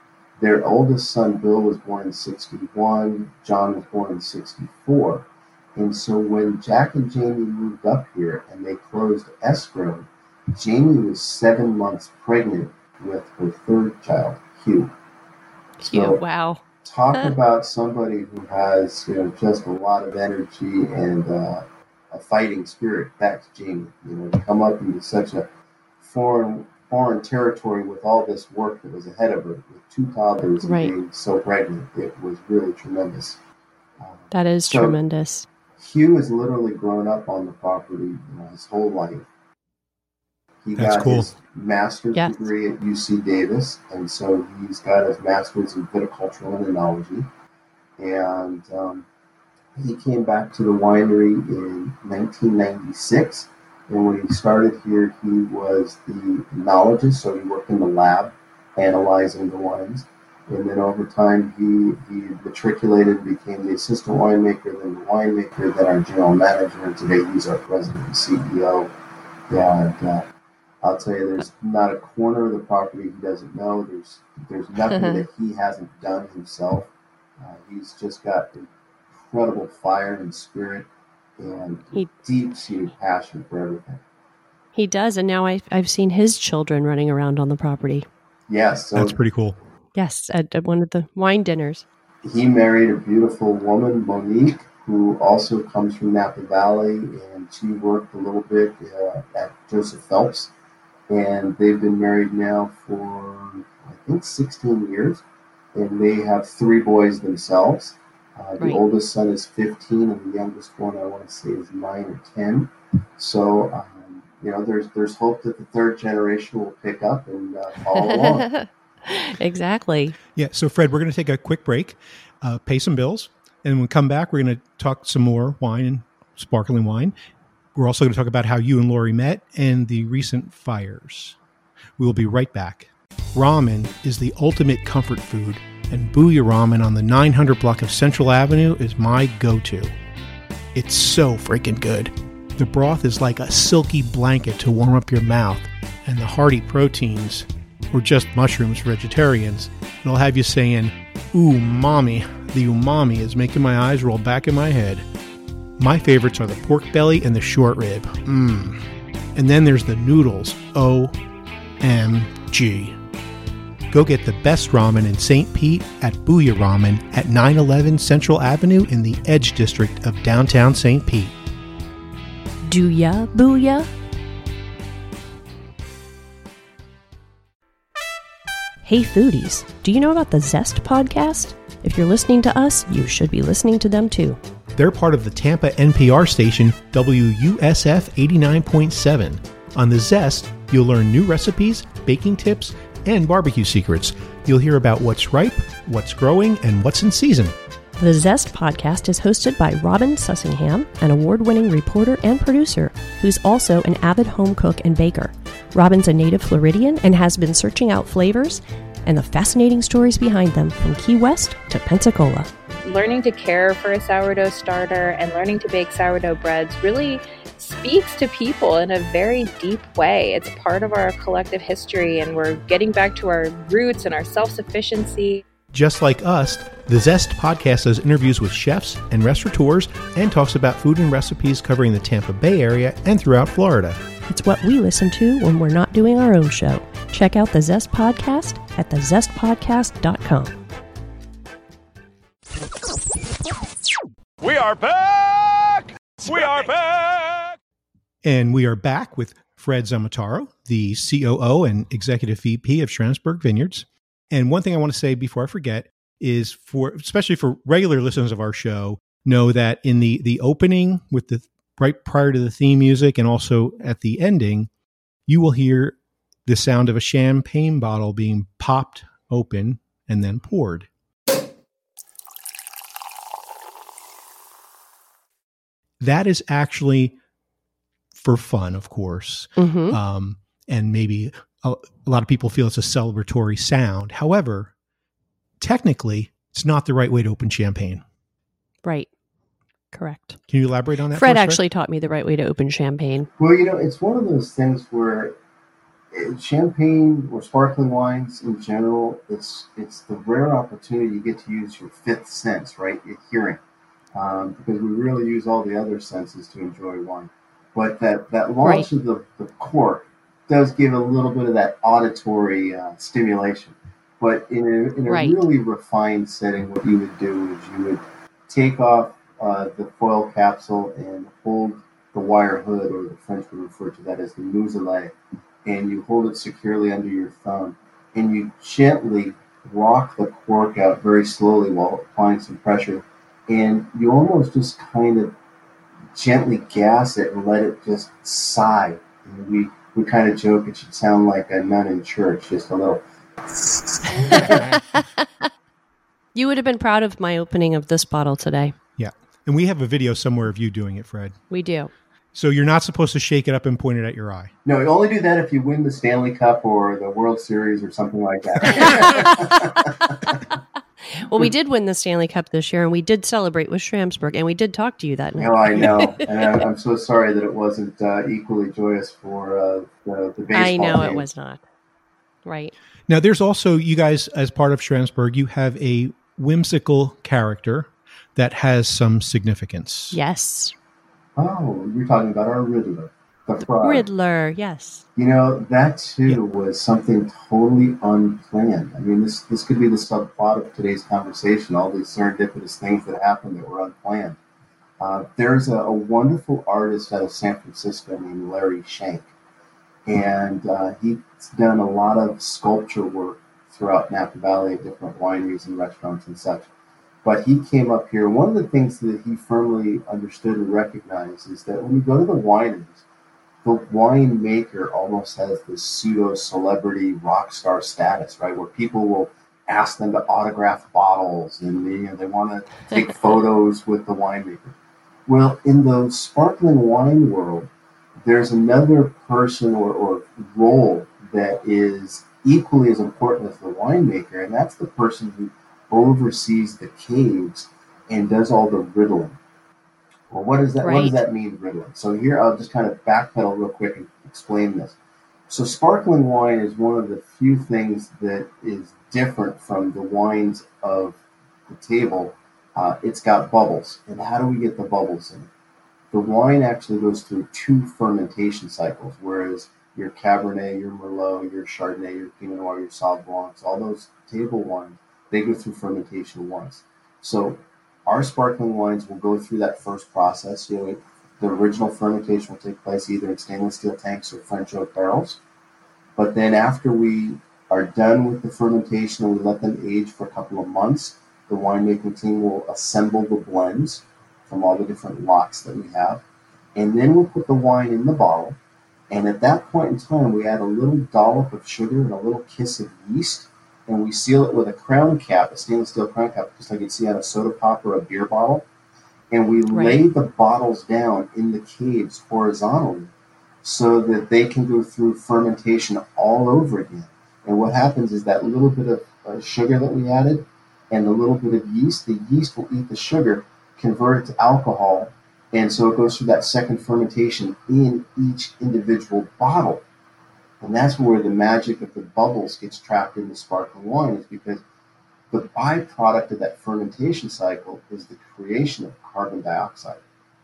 Their oldest son, Bill, was born in sixty-one. John was born in sixty-four. And so when Jack and Jamie moved up here and they closed Escrow, Jamie was seven months pregnant with her third child, Hugh. Cute. So Wow. talk about somebody who has, you know, just a lot of energy and uh, a fighting spirit. That's Jamie. You know, to come up into such a foreign foreign territory with all this work that was ahead of her, with two toddlers Right. and being so pregnant, it was really tremendous. Um, That is so tremendous. Hugh has literally grown up on the property, you know, his whole life. He That's got cool. his master's Yes. degree at U C Davis, and so he's got his master's in viticultural and enology. And um, he came back to the winery in nineteen ninety-six. And when he started here, he was the enologist, so he worked in the lab analyzing the wines. And then over time, he, he matriculated, became the assistant winemaker, then the winemaker, then our general manager, and today he's our president and C E O. And uh, I'll tell you, there's not a corner of the property he doesn't know. There's there's nothing that he hasn't done himself. Uh, he's just got incredible fire and spirit and He- deep-seated passion for everything. He does, and now I, I've seen his children running around on the property. Yes, so That's pretty cool. Yes, at, at one of the wine dinners. he married a beautiful woman, Monique, who also comes from Napa Valley, and she worked a little bit uh, at Joseph Phelps. And they've been married now for, I think, sixteen years. And they have three boys themselves. Uh, the Right. oldest son is fifteen, and the youngest one, I want to say, is nine or ten. So, um, you know, there's there's hope that the third generation will pick up and uh, follow along. Exactly. Yeah. So, Fred, we're going to take a quick break, uh, pay some bills, and when we come back, we're going to talk some more wine and sparkling wine. We're also going to talk about how you and Lori met and the recent fires. We will be right back. Ramen is the ultimate comfort food, and Booyah Ramen on the nine hundred block of Central Avenue is my go-to. It's so freaking good. The broth is like a silky blanket to warm up your mouth, and the hearty proteins, or just mushrooms for vegetarians, it'll have you saying, "Ooh, mommy." The umami is making my eyes roll back in my head. My favorites are the pork belly and the short rib. Mmm. And then there's the noodles. O M G. Go get the best ramen in Saint Pete at Booyah Ramen at nine eleven Central Avenue in the Edge District of downtown Saint Pete. Do ya, booyah? Hey foodies, do you know about the Zest podcast? If you're listening to us, you should be listening to them too. They're part of the Tampa N P R station W U S F eighty-nine point seven. On the Zest, you'll learn new recipes, baking tips, and barbecue secrets. You'll hear about what's ripe, what's growing, and what's in season. The Zest podcast is hosted by Robin Sussingham, an award-winning reporter and producer who's also an avid home cook and baker. Robin's a native Floridian and has been searching out flavors and the fascinating stories behind them from Key West to Pensacola. Learning to care for a sourdough starter and learning to bake sourdough breads really speaks to people in a very deep way. It's part of our collective history, and we're getting back to our roots and our self-sufficiency. Just like us, the Zest podcast does interviews with chefs and restaurateurs and talks about food and recipes covering the Tampa Bay area and throughout Florida. It's what we listen to when we're not doing our own show. Check out the Zest podcast at the zest podcast dot com. We are back! We are back! And we are back with Fred Zamataro, the C O O and Executive V P of Schramsberg Vineyards. And one thing I want to say before I forget is, for especially for regular listeners of our show, know that in the, the opening with the right prior to the theme music and also at the ending, you will hear the sound of a champagne bottle being popped open and then poured. That is actually for fun, of course. Mm-hmm. Um, and maybe a, a lot of people feel it's a celebratory sound. However, technically, it's not the right way to open champagne. Right. Correct. Can you elaborate on that? Fred for us, actually taught me the right way to open champagne. Well, you know, it's one of those things where uh, champagne or sparkling wines in general, it's it's the rare opportunity you get to use your fifth sense, right? Your hearing. um, because we really use all the other senses to enjoy wine. But that, that launch Right. of the, the cork does give a little bit of that auditory uh, stimulation. But in a, in a Right. really refined setting, what you would do is you would take off uh, the foil capsule and hold the wire hood, or the French would refer to that as the muselet, and you hold it securely under your thumb, and you gently rock the cork out very slowly while applying some pressure, and you almost just kind of gently gas it and let it just sigh. And we, we kind of joke it should sound like a nun in church, just a little. You would have been proud of my opening of this bottle today. Yeah. And we have a video somewhere of you doing it, Fred. We do. So you're not supposed to shake it up and point it at your eye. No, you only do that if you win the Stanley Cup or the World Series or something like that. Well, we did win the Stanley Cup this year, and we did celebrate with Schramsberg, and we did talk to you that night. No, I know. And I'm, I'm so sorry that it wasn't uh, equally joyous for uh, the, the baseball I know team. it was not. Right. Now, there's also, you guys, as part of Schramsberg, you have a whimsical character that has some significance. Yes. Oh, you're talking about our Riddler, the frog. Riddler, yes. You know, that too was something totally unplanned. I mean, this this could be the subplot of today's conversation, all these serendipitous things that happened that were unplanned. Uh, there's a, a wonderful artist out of San Francisco named Larry Shank, and uh, he's done a lot of sculpture work throughout Napa Valley at different wineries and restaurants and such. But he came up here. One of the things that he firmly understood and recognized is that when you go to the wineries, the winemaker almost has this pseudo-celebrity rock star status, right? Where people will ask them to autograph bottles and they, you know, they want to take photos with the winemaker. Well, in the sparkling wine world, there's another person or, or role that is equally as important as the winemaker, and that's the person who oversees the caves and does all the riddling. Well, what does that Right. what does that mean, riddling? So here I'll just kind of backpedal real quick and explain this. So sparkling wine is one of the few things that is different from the wines of the table. Uh, it's got bubbles. And how do we get the bubbles in it? The wine actually goes through two fermentation cycles, whereas your Cabernet, your Merlot, your Chardonnay, your Pinot Noir, your Sauv Blancs, all those table wines, they go through fermentation once. So our sparkling wines will go through that first process. You know, the original fermentation will take place either in stainless steel tanks or French oak barrels. But then after we are done with the fermentation and we let them age for a couple of months, the winemaking team will assemble the blends from all the different lots that we have. And then we'll put the wine in the bottle. And at that point in time, we add a little dollop of sugar and a little kiss of yeast. And we seal it with a crown cap, a stainless steel crown cap, just like you'd see on a soda pop or a beer bottle. And we Right. lay the bottles down in the caves horizontally so that they can go through fermentation all over again. And what happens is that little bit of uh, sugar that we added and the little bit of yeast, the yeast will eat the sugar, convert it to alcohol, and so it goes through that second fermentation in each individual bottle. And that's where the magic of the bubbles gets trapped in the sparkling wine, is because the byproduct of that fermentation cycle is the creation of carbon dioxide.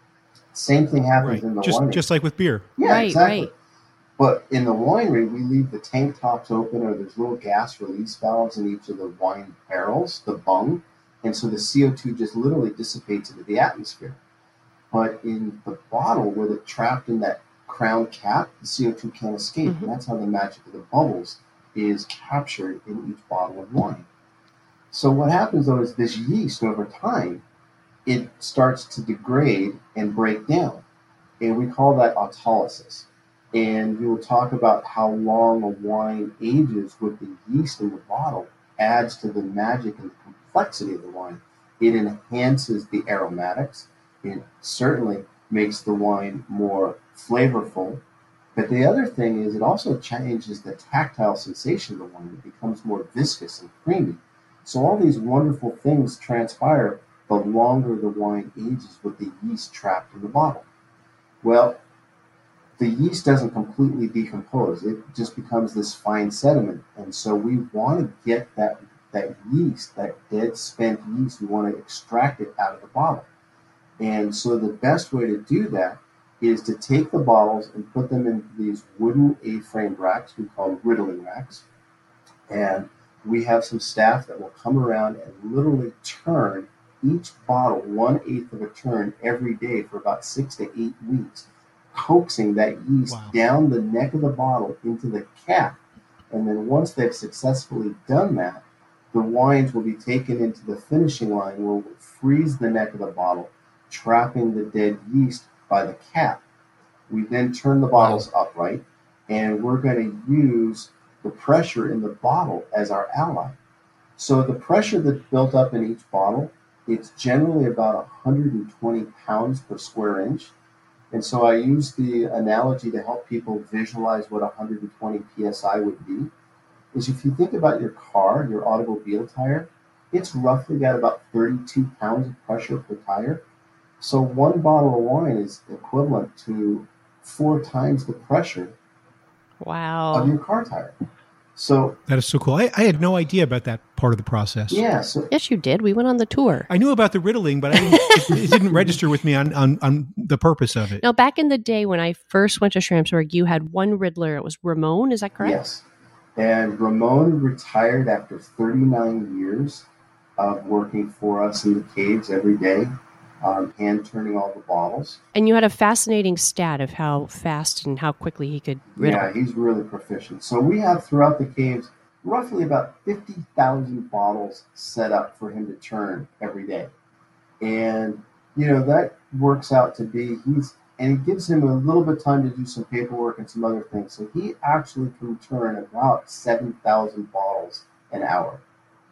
Same thing happens Right. in the Just, winery. just like with beer. Yeah, Right, exactly. right. But in the winery, we leave the tank tops open, or there's little gas release valves in each of the wine barrels, the bung, and so the C O two just literally dissipates into the atmosphere. But in the bottle, with it trapped in that crown cap, the C O two can't escape. Mhm. And that's how the magic of the bubbles is captured in each bottle of wine. So what happens, though, is this yeast, over time, it starts to degrade and break down. And we call that autolysis. And we will talk about how long a wine ages with the yeast in the bottle adds to the magic and the complexity of the wine. It enhances the aromatics. It certainly makes the wine more flavorful. But the other thing is it also changes the tactile sensation of the wine. It becomes more viscous and creamy. So all these wonderful things transpire the longer the wine ages with the yeast trapped in the bottle. Well, the yeast doesn't completely decompose. It just becomes this fine sediment. And so we want to get that, that yeast, that dead spent yeast, we want to extract it out of the bottle. And so the best way to do that is to take the bottles and put them in these wooden A-frame racks we call riddling racks. And we have some staff that will come around and literally turn each bottle one-eighth of a turn every day for about six to eight weeks, coaxing that yeast Wow. down the neck of the bottle into the cap. And then once they've successfully done that, the wines will be taken into the finishing line where we'll freeze the neck of the bottle, trapping the dead yeast by the cap. We then turn the bottles Wow. upright, and we're going to use the pressure in the bottle as our ally. So the pressure that's built up in each bottle, it's generally about one hundred twenty pounds per square inch. And so I use the analogy to help people visualize what one hundred twenty P S I would be. Is if you think about your car, your automobile tire, it's roughly got about thirty-two pounds of pressure per tire. So one bottle of wine is equivalent to four times the pressure Wow. of your car tire. So That is so cool. I, I had no idea about that part of the process. yeah, so Yes, you did. We went on the tour. I knew about the riddling, but I didn't, it, it didn't register with me on, on, on the purpose of it. Now, back in the day when I first went to Schramsberg, you had one Riddler. It was Ramon. Is that correct? yes. And Ramon retired after thirty-nine years of working for us in the caves every day, um, hand turning all the bottles. And you had a fascinating stat of how fast and how quickly he could riddle. Yeah, he's really proficient. So we have throughout the caves roughly about fifty thousand bottles set up for him to turn every day. And, you know, that works out to be, he's, and it gives him a little bit of time to do some paperwork and some other things. So he actually can turn about seven thousand bottles an hour.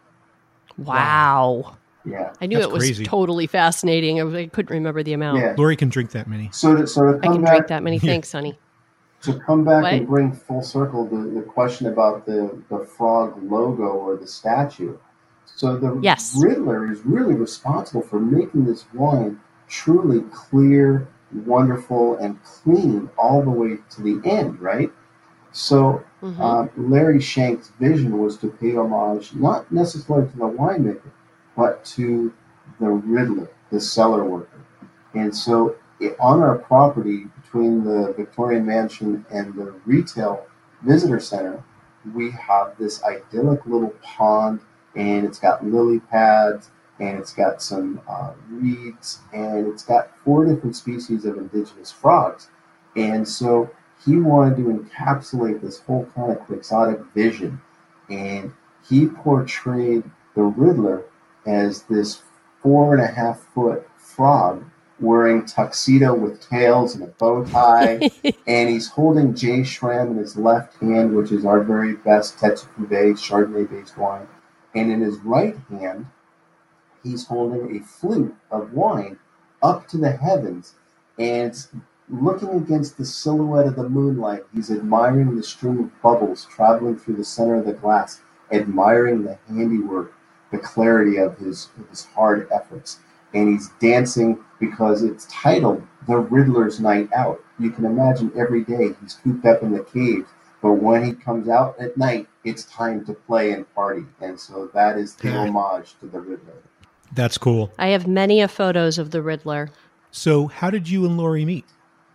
Wow. Yeah. I knew That's it was crazy. totally fascinating. I was- I couldn't remember the amount. Yeah. Lori can drink that many. So to, so to I come can back, drink that many. Thanks, honey. to come back What? and bring full circle the, the question about the, the frog logo or the statue. So the Yes. Riddler is really responsible for making this wine truly clear, wonderful, and clean all the way to the end, right? So Mhm. uh, Larry Shank's vision was to pay homage not necessarily to the winemaker, but to the Riddler, the cellar worker. And so it, on our property, between the Victorian Mansion and the retail visitor center, we have this idyllic little pond, and it's got lily pads, and it's got some uh, reeds, and it's got four different species of indigenous frogs. And so he wanted to encapsulate this whole kind of quixotic vision, and he portrayed the Riddler as this four and a half foot frog wearing tuxedo with tails and a bow tie, and he's holding J. Schramm in his left hand, which is our very best Tetsu Cuvée Chardonnay-based wine, and in his right hand, he's holding a flute of wine up to the heavens, and it's looking against the silhouette of the moonlight. He's admiring the stream of bubbles traveling through the center of the glass, admiring the handiwork, the clarity of his, of his hard efforts. And he's dancing because it's titled The Riddler's Night Out. You can imagine every day he's cooped up in the cave, but when he comes out at night, it's time to play and party. And so that is the Yeah. homage to the Riddler. That's cool. I have many a photos of the Riddler. So how did you and Lori meet?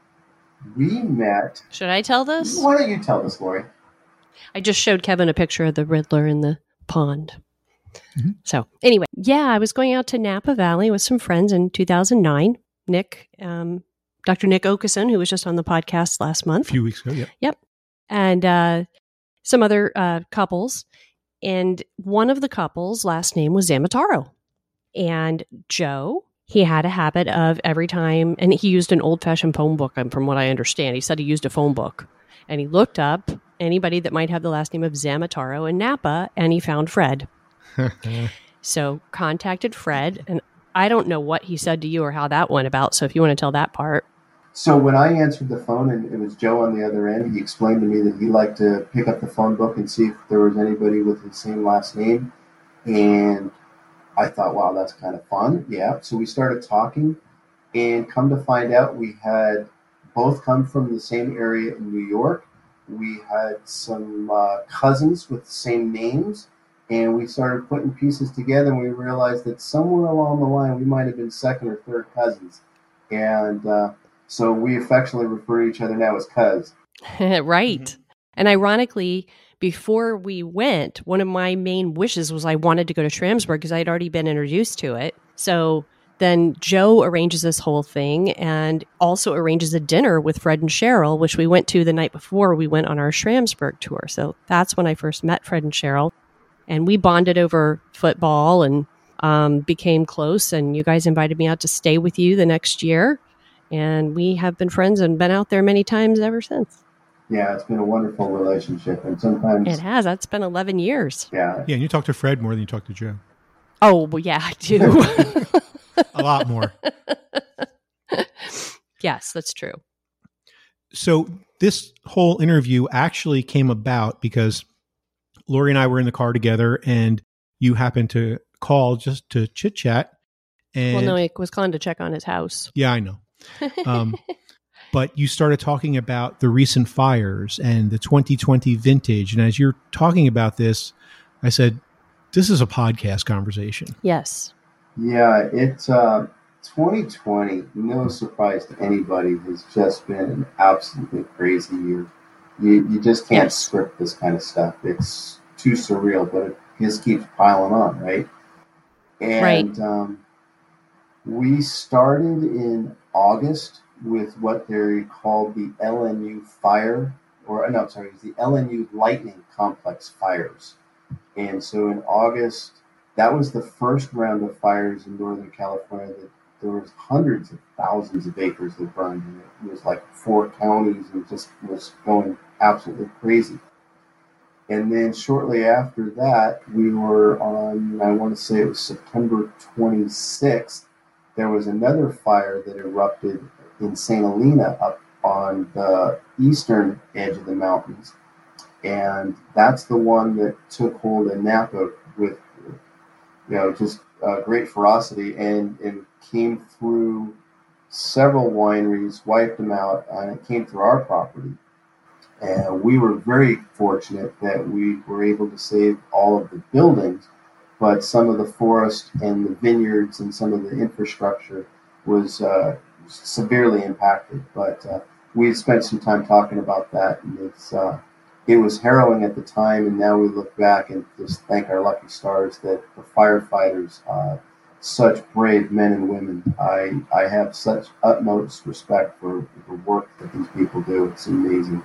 We met. Should I tell this? Why don't you tell this, Lori? I just showed Kevin a picture of the Riddler in the pond. Mhm. So anyway, yeah, I was going out to Napa Valley with some friends in two thousand nine. Nick, um, Doctor Nick Okeson, who was just on the podcast last A month. few weeks ago, yeah. Yep. And uh, some other uh, couples. And one of the couples' last name was Zamataro. And Joe, he had a habit of every time, and he used an old-fashioned phone book, um, from what I understand. He said he used a phone book. And he looked up anybody that might have the last name of Zamataro in Napa, and he found Fred. So contacted Fred, and I don't know what he said to you or how that went about. So if you want to tell that part. So when I answered the phone and it was Joe on the other end, he explained to me that he liked to pick up the phone book and see if there was anybody with his same last name. And I thought, wow, that's kind of fun. Yeah. So we started talking, and come to find out, we had both come from the same area in New York. We had some uh, cousins with the same names. And we started putting pieces together, and we realized that somewhere along the line, we might have been second or third cousins. And uh, so we affectionately refer to each other now as cuz. Right. Mm-hmm. And ironically, before we went, one of my main wishes was I wanted to go to Schramsberg because I'd already been introduced to it. So then Joe arranges this whole thing and also arranges a dinner with Fred and Cheryl, which we went to the night before we went on our Schramsberg tour. So that's when I first met Fred and Cheryl. And we bonded over football and um, became close. And you guys invited me out to stay with you the next year. And we have been friends and been out there many times ever since. Yeah, it's been a wonderful relationship. And sometimes it has. That's been eleven years. Yeah. Yeah, and you talk to Fred more than you talk to Joe. Oh, well, yeah, I do. A lot more. Yes, that's true. So this whole interview actually came about because Lori and I were in the car together, and you happened to call just to chit chat. And well, no, I was calling to check on his house. Yeah, I know. Um, but you started talking about the recent fires and the twenty twenty vintage. And as you're talking about this, I said, this is a podcast conversation. Yes. Yeah, it's uh, twenty twenty, no surprise to anybody, has just been an absolutely crazy year. You you just can't yes. script this kind of stuff. It's too surreal, but it just keeps piling on, right? And right. Um, we started in August with what they called the L N U fire, or no, sorry, it was the L N U lightning complex fires. And so in August, that was the first round of fires in Northern California. That there was hundreds of thousands of acres that burned, and it was like four counties, and just was going absolutely crazy. And then shortly after that, we were on, I want to say it was September twenty-sixth, there was another fire that erupted in Saint Helena up on the eastern edge of the mountains. And that's the one that took hold in Napa with, you know, just uh, great ferocity, and, and came through several wineries, wiped them out, and it came through our property. And we were very fortunate that we were able to save all of the buildings, but some of the forest and the vineyards and some of the infrastructure was uh, severely impacted. But uh, we spent some time talking about that, and it's uh, it was harrowing at the time, and now we look back and just thank our lucky stars that the firefighters, uh, such brave men and women. I, I have such utmost respect for the work that these people do. It's amazing.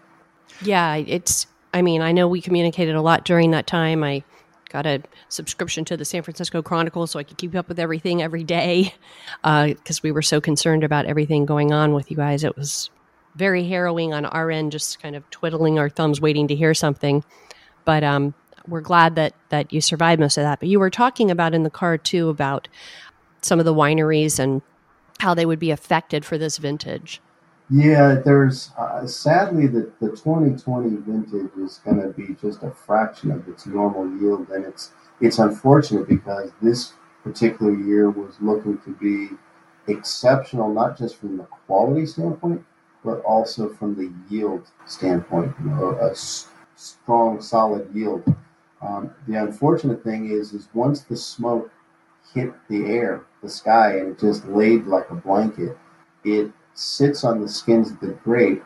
Yeah, it's, I mean, I know we communicated a lot during that time. I got a subscription to the San Francisco Chronicle so I could keep up with everything every day because uh, we were so concerned about everything going on with you guys. It was very harrowing on our end, just kind of twiddling our thumbs waiting to hear something. But um, we're glad that that you survived most of that. But you were talking about in the car, too, about some of the wineries and how they would be affected for this vintage. Yeah, there's uh, sadly the, the twenty twenty vintage is going to be just a fraction of its normal yield, and it's it's unfortunate because this particular year was looking to be exceptional, not just from the quality standpoint, but also from the yield standpoint. You know, a s- strong, solid yield. Um, the unfortunate thing is, is once the smoke hit the air, the sky, and it just laid like a blanket, it sits on the skins of the grape,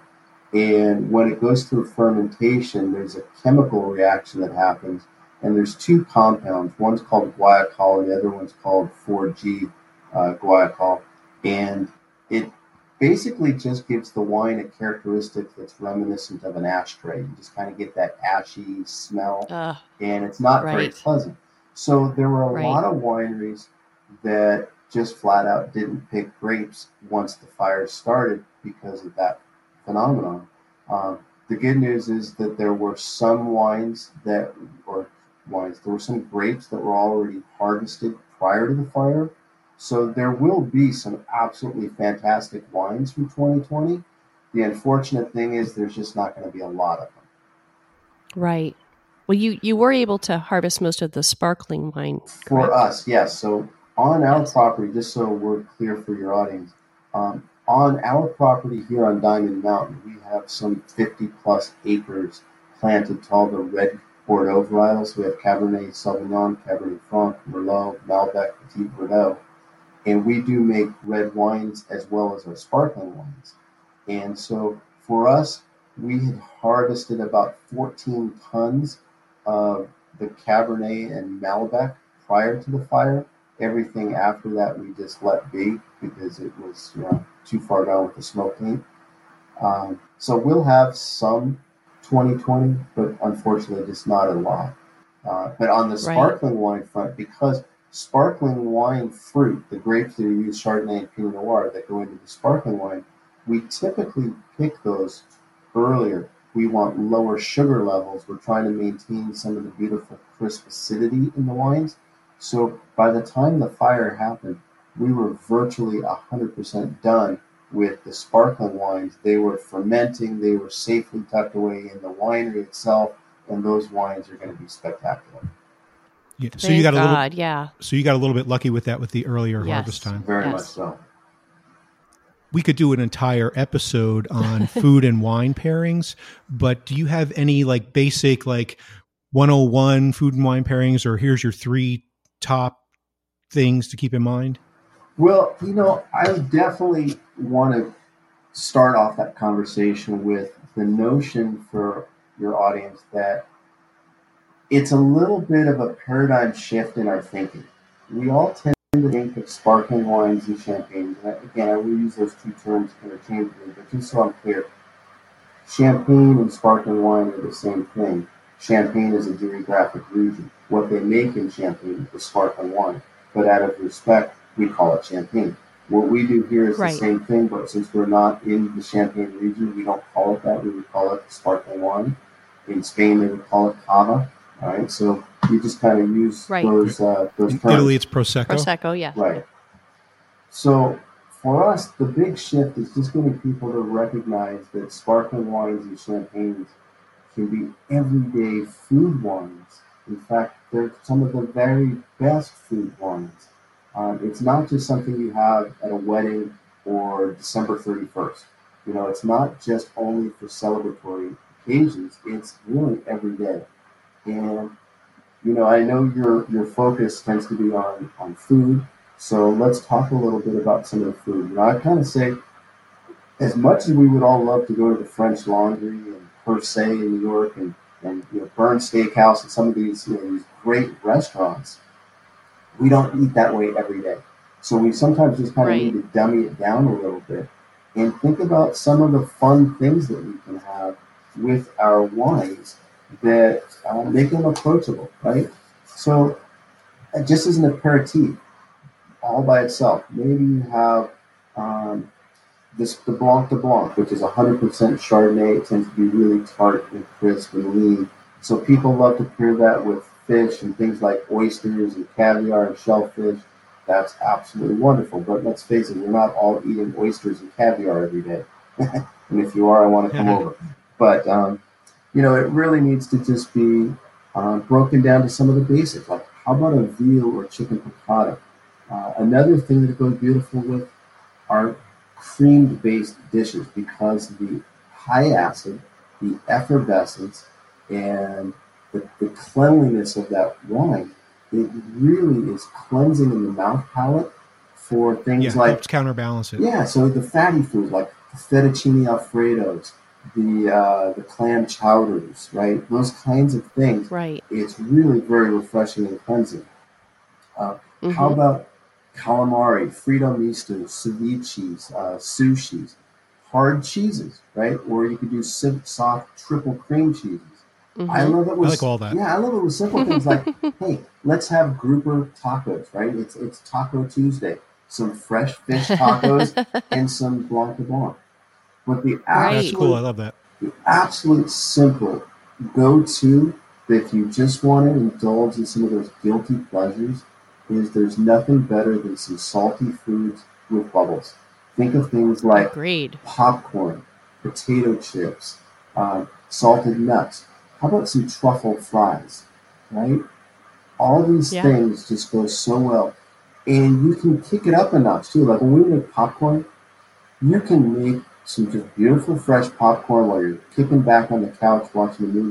and when it goes through fermentation, there's a chemical reaction that happens, and there's two compounds. One's called guaiacol, and the other one's called four G uh, guaiacol, and it basically just gives the wine a characteristic that's reminiscent of an ashtray. You just kind of get that ashy smell, uh, and it's not right. very pleasant. So there were a right. lot of wineries that just flat out didn't pick grapes once the fire started because of that phenomenon. Um, the good news is that there were some wines that, or wines, there were some grapes that were already harvested prior to the fire. So there will be some absolutely fantastic wines from twenty twenty. The unfortunate thing is there's just not going to be a lot of them. Right. Well, you, you were able to harvest most of the sparkling wine. For correct? us, yes. So on our Yes. property, just so we're clear for your audience, um, on our property here on Diamond Mountain, we have some fifty plus acres planted to all the red Bordeaux varietals. We have Cabernet Sauvignon, Cabernet Franc, Merlot, Malbec, Petit Bordeaux. And we do make red wines as well as our sparkling wines. And so for us, we had harvested about fourteen tons of the Cabernet and Malbec prior to the fire. Everything after that we just let be because it was, you know, too far down with the smoke taint. Um, so we'll have some twenty twenty, but unfortunately just not a lot. Uh, but on the sparkling right. wine front, because sparkling wine fruit, the grapes that you use, Chardonnay and Pinot Noir, that go into the sparkling wine, we typically pick those earlier. We want lower sugar levels. We're trying to maintain some of the beautiful crisp acidity in the wines. So by the time the fire happened, we were virtually one hundred percent done with the sparkling wines. They were fermenting. They were safely tucked away in the winery itself, and those wines are going to be spectacular. Yeah. So you got a God, little, yeah. So you got a little bit lucky with that with the earlier yes. harvest time. Very yes. much so. We could do an entire episode on food and wine pairings, but do you have any like basic like one oh one food and wine pairings, or here's your three top things to keep in mind? Well, you know, I would definitely want to start off that conversation with the notion for your audience that it's a little bit of a paradigm shift in our thinking. We all tend to think of sparkling wines and champagne. Again, I will use those two terms interchangeably, but just so I'm clear, champagne and sparkling wine are the same thing. Champagne is a geographic region. What they make in Champagne is sparkling wine, but out of respect, we call it champagne. What we do here is right. the same thing, but since we're not in the Champagne region, we don't call it that. We would call it sparkling wine. In Spain, they would call it cava. All right, so you just kind of use right. those uh, those in terms. Italy, it's prosecco. Prosecco, yeah. Right. So for us, the big shift is just getting people to recognize that sparkling wines and champagnes can be everyday food wines. In fact, they're some of the very best food wines. Um, it's not just something you have at a wedding or December thirty-first. You know, it's not just only for celebratory occasions. It's really every day. And, you know, I know your your focus tends to be on, on food. So let's talk a little bit about some of the food. You know, I kind of say, as much as we would all love to go to the French Laundry and Per Se in New York and, and you know, Burn Steakhouse and some of these, you know, these great restaurants, we don't eat that way every day. So we sometimes just kind of right. need to dummy it down a little bit and think about some of the fun things that we can have with our wines that uh, make them approachable, right? So uh, just as an aperitif, all by itself, maybe you have um, this the Blanc de Blanc, which is one hundred percent Chardonnay. It tends to be really tart and crisp and lean. So people love to pair that with fish and things like oysters and caviar and shellfish. That's absolutely wonderful. But let's face it, we're not all eating oysters and caviar every day. And if you are, I want to come over. But, um, you know, it really needs to just be uh, broken down to some of the basics. Like, how about a veal or chicken piccata? Uh, another thing that goes beautiful with are cream-based dishes, because the high acid, the effervescence, and the, the cleanliness of that wine, it really is cleansing in the mouth palate for things yeah, like... helps counterbalance it. Yeah, so the fatty foods like fettuccine alfredos, the uh, the clam chowders, right? Those kinds of things. Right. It's really very refreshing and cleansing. Uh, mm-hmm. How about calamari, fritto misto, ceviches, uh, sushis, hard cheeses, right? Or you could do soft triple cream cheeses. Mm-hmm. I love it with, I like all that. Yeah, I love it with simple things like, hey, let's have grouper tacos, right? It's it's Taco Tuesday. Some fresh fish tacos and some Blanc de Blanc. But the absolute, That's cool. I love that. The absolute simple go-to, if you just want to indulge in some of those guilty pleasures, is there's nothing better than some salty foods with bubbles. Think of things like Agreed. popcorn, potato chips, um, salted nuts. How about some truffle fries, right? All these yeah. things just go so well. And you can kick it up a notch, too. Like when we make popcorn, you can make some just beautiful fresh popcorn while you're kicking back on the couch watching a movie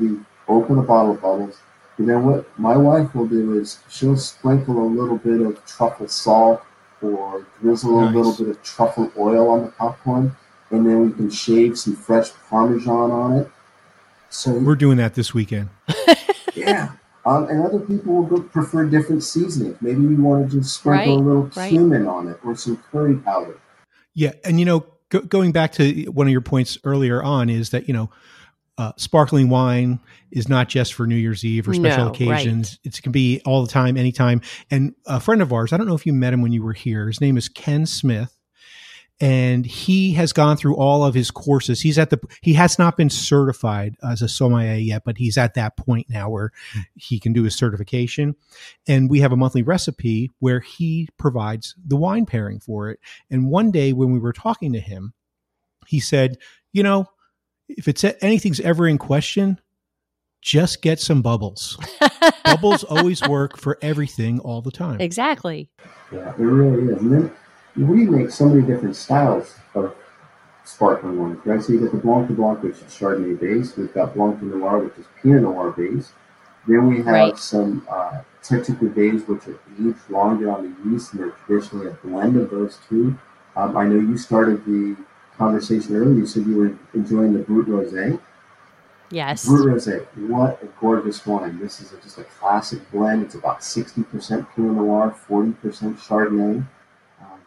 open a bottle of bubbles. And then what my wife will do is she'll sprinkle a little bit of truffle salt or drizzle Nice. a little bit of truffle oil on the popcorn, and then we can shave some fresh Parmesan on it. So We're doing that this weekend. yeah. Um, and other people will go prefer different seasonings. Maybe you want to just sprinkle Right, a little right. cumin on it or some curry powder. Yeah, and you know, go, going back to one of your points earlier on is that you know, uh, sparkling wine is not just for New Year's Eve or special No, occasions. It can be all the time, anytime. And a friend of ours, I don't know if you met him when you were here. His name is Ken Smith, and he has gone through all of his courses. He's at the he has not been certified as a sommelier yet, but he's at that point now where he can do his certification. And we have a monthly recipe where he provides the wine pairing for it. And one day when we were talking to him, he said, you know, if it's anything's ever in question, just get some bubbles. Bubbles always work for everything all the time. Exactly. Yeah, it really is. And then we make so many different styles of sparkling wine, right? So you get the Blanc de Blanc, which is Chardonnay based. We've got Blanc de Noir, which is Pinot Noir based. Then we have Right. some uh, Tête de Cuvées, which are aged longer on the yeast, and they're traditionally a blend of those two. Um, I know you started the conversation earlier. You said you were enjoying the Brut Rosé. Yes. Brut Rosé, what a gorgeous wine. This is a, just a classic blend. It's about sixty percent Pinot Noir, forty percent Chardonnay. Um,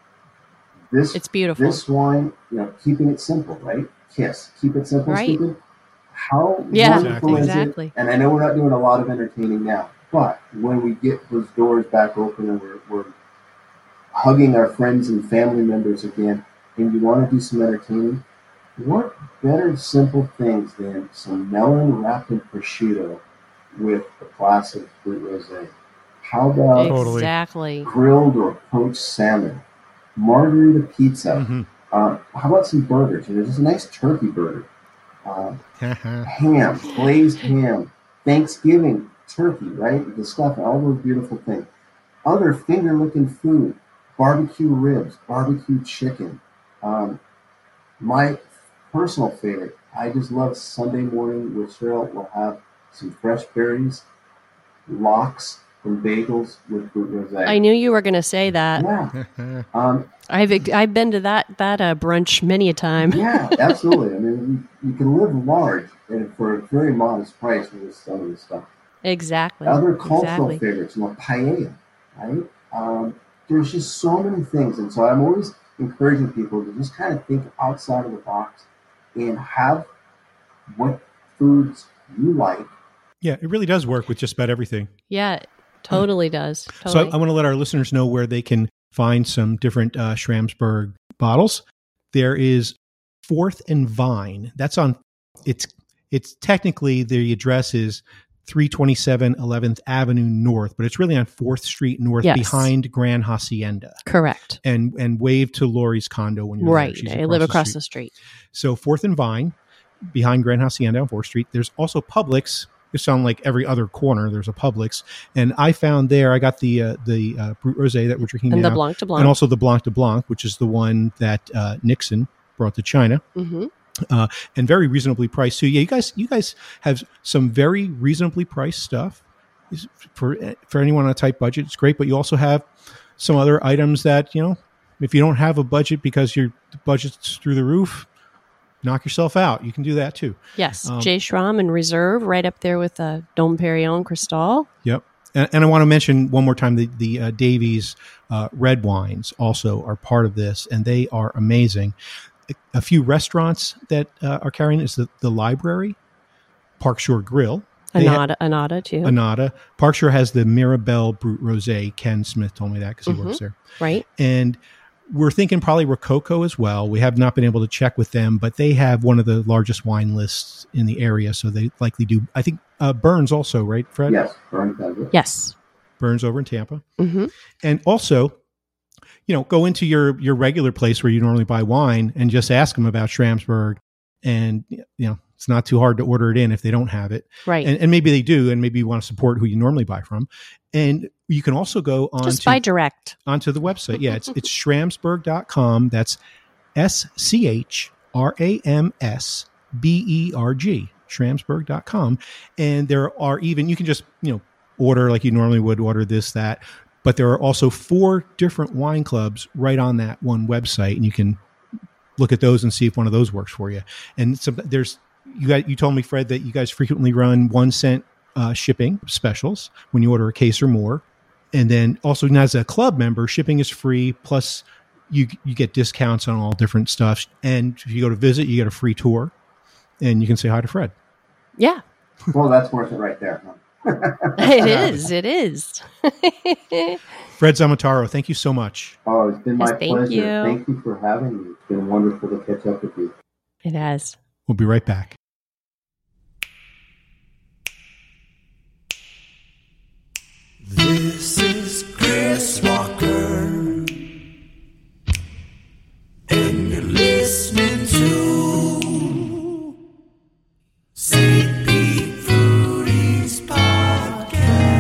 this, It's beautiful. This wine, you know, keeping it simple, right? Kiss. Keep it simple, Right. stupid. How Yeah, wonderful is exactly. it? And I know we're not doing a lot of entertaining now, but when we get those doors back open and we're, we're hugging our friends and family members again, and you want to do some entertaining, what better simple things than some melon wrapped in prosciutto with a classic Brut Rosé? How about Totally. Exactly. grilled or poached salmon, margarita pizza? Mhm. Uh, how about some burgers? You know, just a nice turkey burger, uh, ham, glazed ham, Thanksgiving turkey, right? The stuff, all those beautiful things. Other finger-looking food, barbecue ribs, barbecue chicken. Um, my personal favorite, I just love Sunday morning with Cheryl. We'll have some fresh berries, lox, and bagels with Brut Rosé. I knew you were going to say that. Yeah. Um, I've I've been to that that uh, brunch many a time. yeah, absolutely. I mean, you, you can live large and for a very modest price with some of this stuff. Exactly. Other cultural exactly. favorites, you know, paella, right? Um, there's just so many things. And so I'm always encouraging people to just kind of think outside of the box and have what foods you like. Yeah, it really does work with just about everything. Yeah, it totally does. So Totally. I, I want to let our listeners know where they can find some different uh, Schramsberg bottles. There is Fourth and Vine. That's on. It's it's technically the address is three twenty-seven eleventh Avenue North, but it's really on fourth Street North, Yes. behind Grand Hacienda. Correct. And and wave to Lori's condo when you're Right. there. She's I live across the the street. So Fourth and Vine, behind Grand Hacienda on fourth Street. There's also Publix. It's on like every other corner. There's a Publix, and I found there. I got the uh, the uh, Brut Rosé that we're drinking And now, the Blanc de Blanc. and also the Blanc de Blanc, which is the one that uh, Nixon brought to China, hmm uh, and very reasonably priced. So yeah, you guys, you guys have some very reasonably priced stuff Is- for for anyone on a tight budget. It's great, but you also have some other items that, you know, if you don't have a budget because your budget's through the roof, knock yourself out. You can do that too. Yes. Um, J. Schramm and Reserve, right up there with uh, Dom Perignon Cristal. Yep. And, and I want to mention one more time the, the uh, Davies uh, red wines also are part of this, and they are amazing. A, a few restaurants that uh, are carrying is the, the Library, Park Shore Grill. They ha- Anada, Anada too. Anada. Park Shore has the Mirabelle Brut Rosé. Ken Smith told me that because he Mhm. works there. Right. And we're thinking probably Rococo as well. We have not been able to check with them, but they have one of the largest wine lists in the area, so they likely do. I think uh, Burns also, right, Fred? Yes, Burns does it. Yes. Burns over in Tampa. hmm And also, you know, go into your your regular place where you normally buy wine and just ask them about Schramsberg. And, you know, it's not too hard to order it in if they don't have it. Right. And, and maybe they do, and maybe you want to support who you normally buy from. And you can also go on Just to, buy direct. onto the website. Yeah, it's it's schramsberg dot com. That's S C H R A M S B E R G. schramsberg dot com. And there are even, you can just, you know, order like you normally would order this, that, but there are also four different wine clubs right on that one website. And you can look at those and see if one of those works for you. And so there's, you got, you told me, Fred, that you guys frequently run one cent uh, shipping specials when you order a case or more. And then also as a club member, shipping is free. Plus you, you get discounts on all different stuff. And if you go to visit, you get a free tour and you can say hi to Fred. Yeah. Well, that's worth it right there. Huh? It is. It is. Fred Zamataro, thank you so much. Oh, it's been my Yes, thank pleasure. you. Thank you for having me. It's been wonderful to catch up with you. It has. We'll be right back. This is Chris Walker, and you're listening to Saint Pete Foodies Podcast.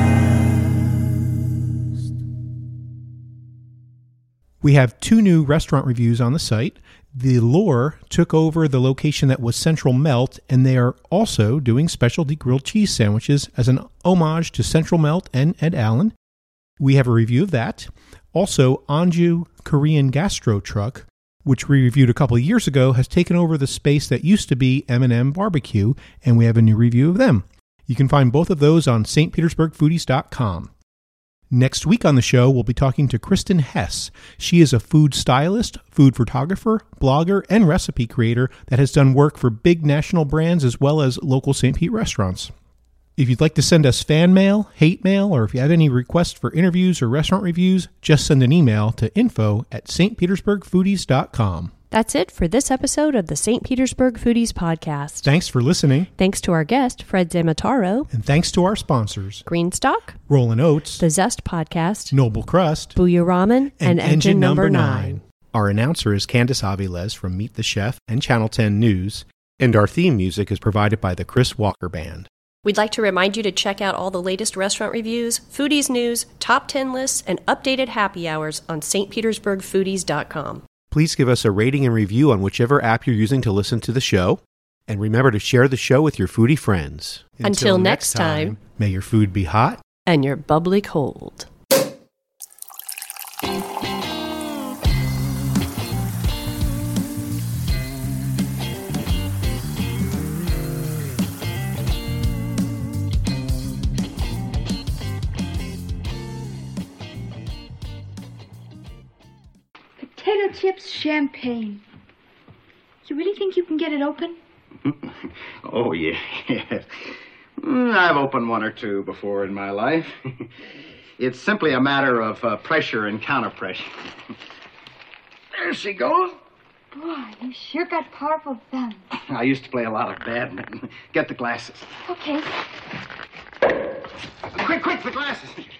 We have two new restaurant reviews on the site. The Lure took over the location that was Central Melt, and they are also doing specialty grilled cheese sandwiches as an homage to Central Melt and Ed Allen. We have a review of that. Also, Anju Korean Gastro Truck, which we reviewed a couple of years ago, has taken over the space that used to be M and M Barbecue, and we have a new review of them. You can find both of those on st petersburg foodies dot com. Next week on the show, we'll be talking to Kristen Hess. She is a food stylist, food photographer, blogger, and recipe creator that has done work for big national brands as well as local Saint Pete restaurants. If you'd like to send us fan mail, hate mail, or if you have any requests for interviews or restaurant reviews, just send an email to info at st petersburg foodies dot com. That's it for this episode of the Saint Petersburg Foodies Podcast. Thanks for listening. Thanks to our guest, Fred Zamataro, And thanks to our sponsors, Greenstock, Rollin' Oats, The Zest Podcast, Noble Crust, Booyah Ramen, and, Engine, Number Nine. Our announcer is Candice Aviles from Meet the Chef and Channel ten News, and our theme music is provided by the Chris Walker Band. We'd like to remind you to check out all the latest restaurant reviews, foodies news, top ten lists, and updated happy hours on st petersburg foodies dot com. Please give us a rating and review on whichever app you're using to listen to the show. And remember to share the show with your foodie friends. Until next time, may your food be hot and your bubbly cold. Potato chips champagne. You really think you can get it open? Oh, yeah, yes. Mm, I've opened one or two before in my life. It's simply a matter of uh, pressure and counter-pressure. There she goes. Boy, you sure got powerful thumbs. I used to play a lot of badminton. Get the glasses. Okay. Quick, quick, the glasses.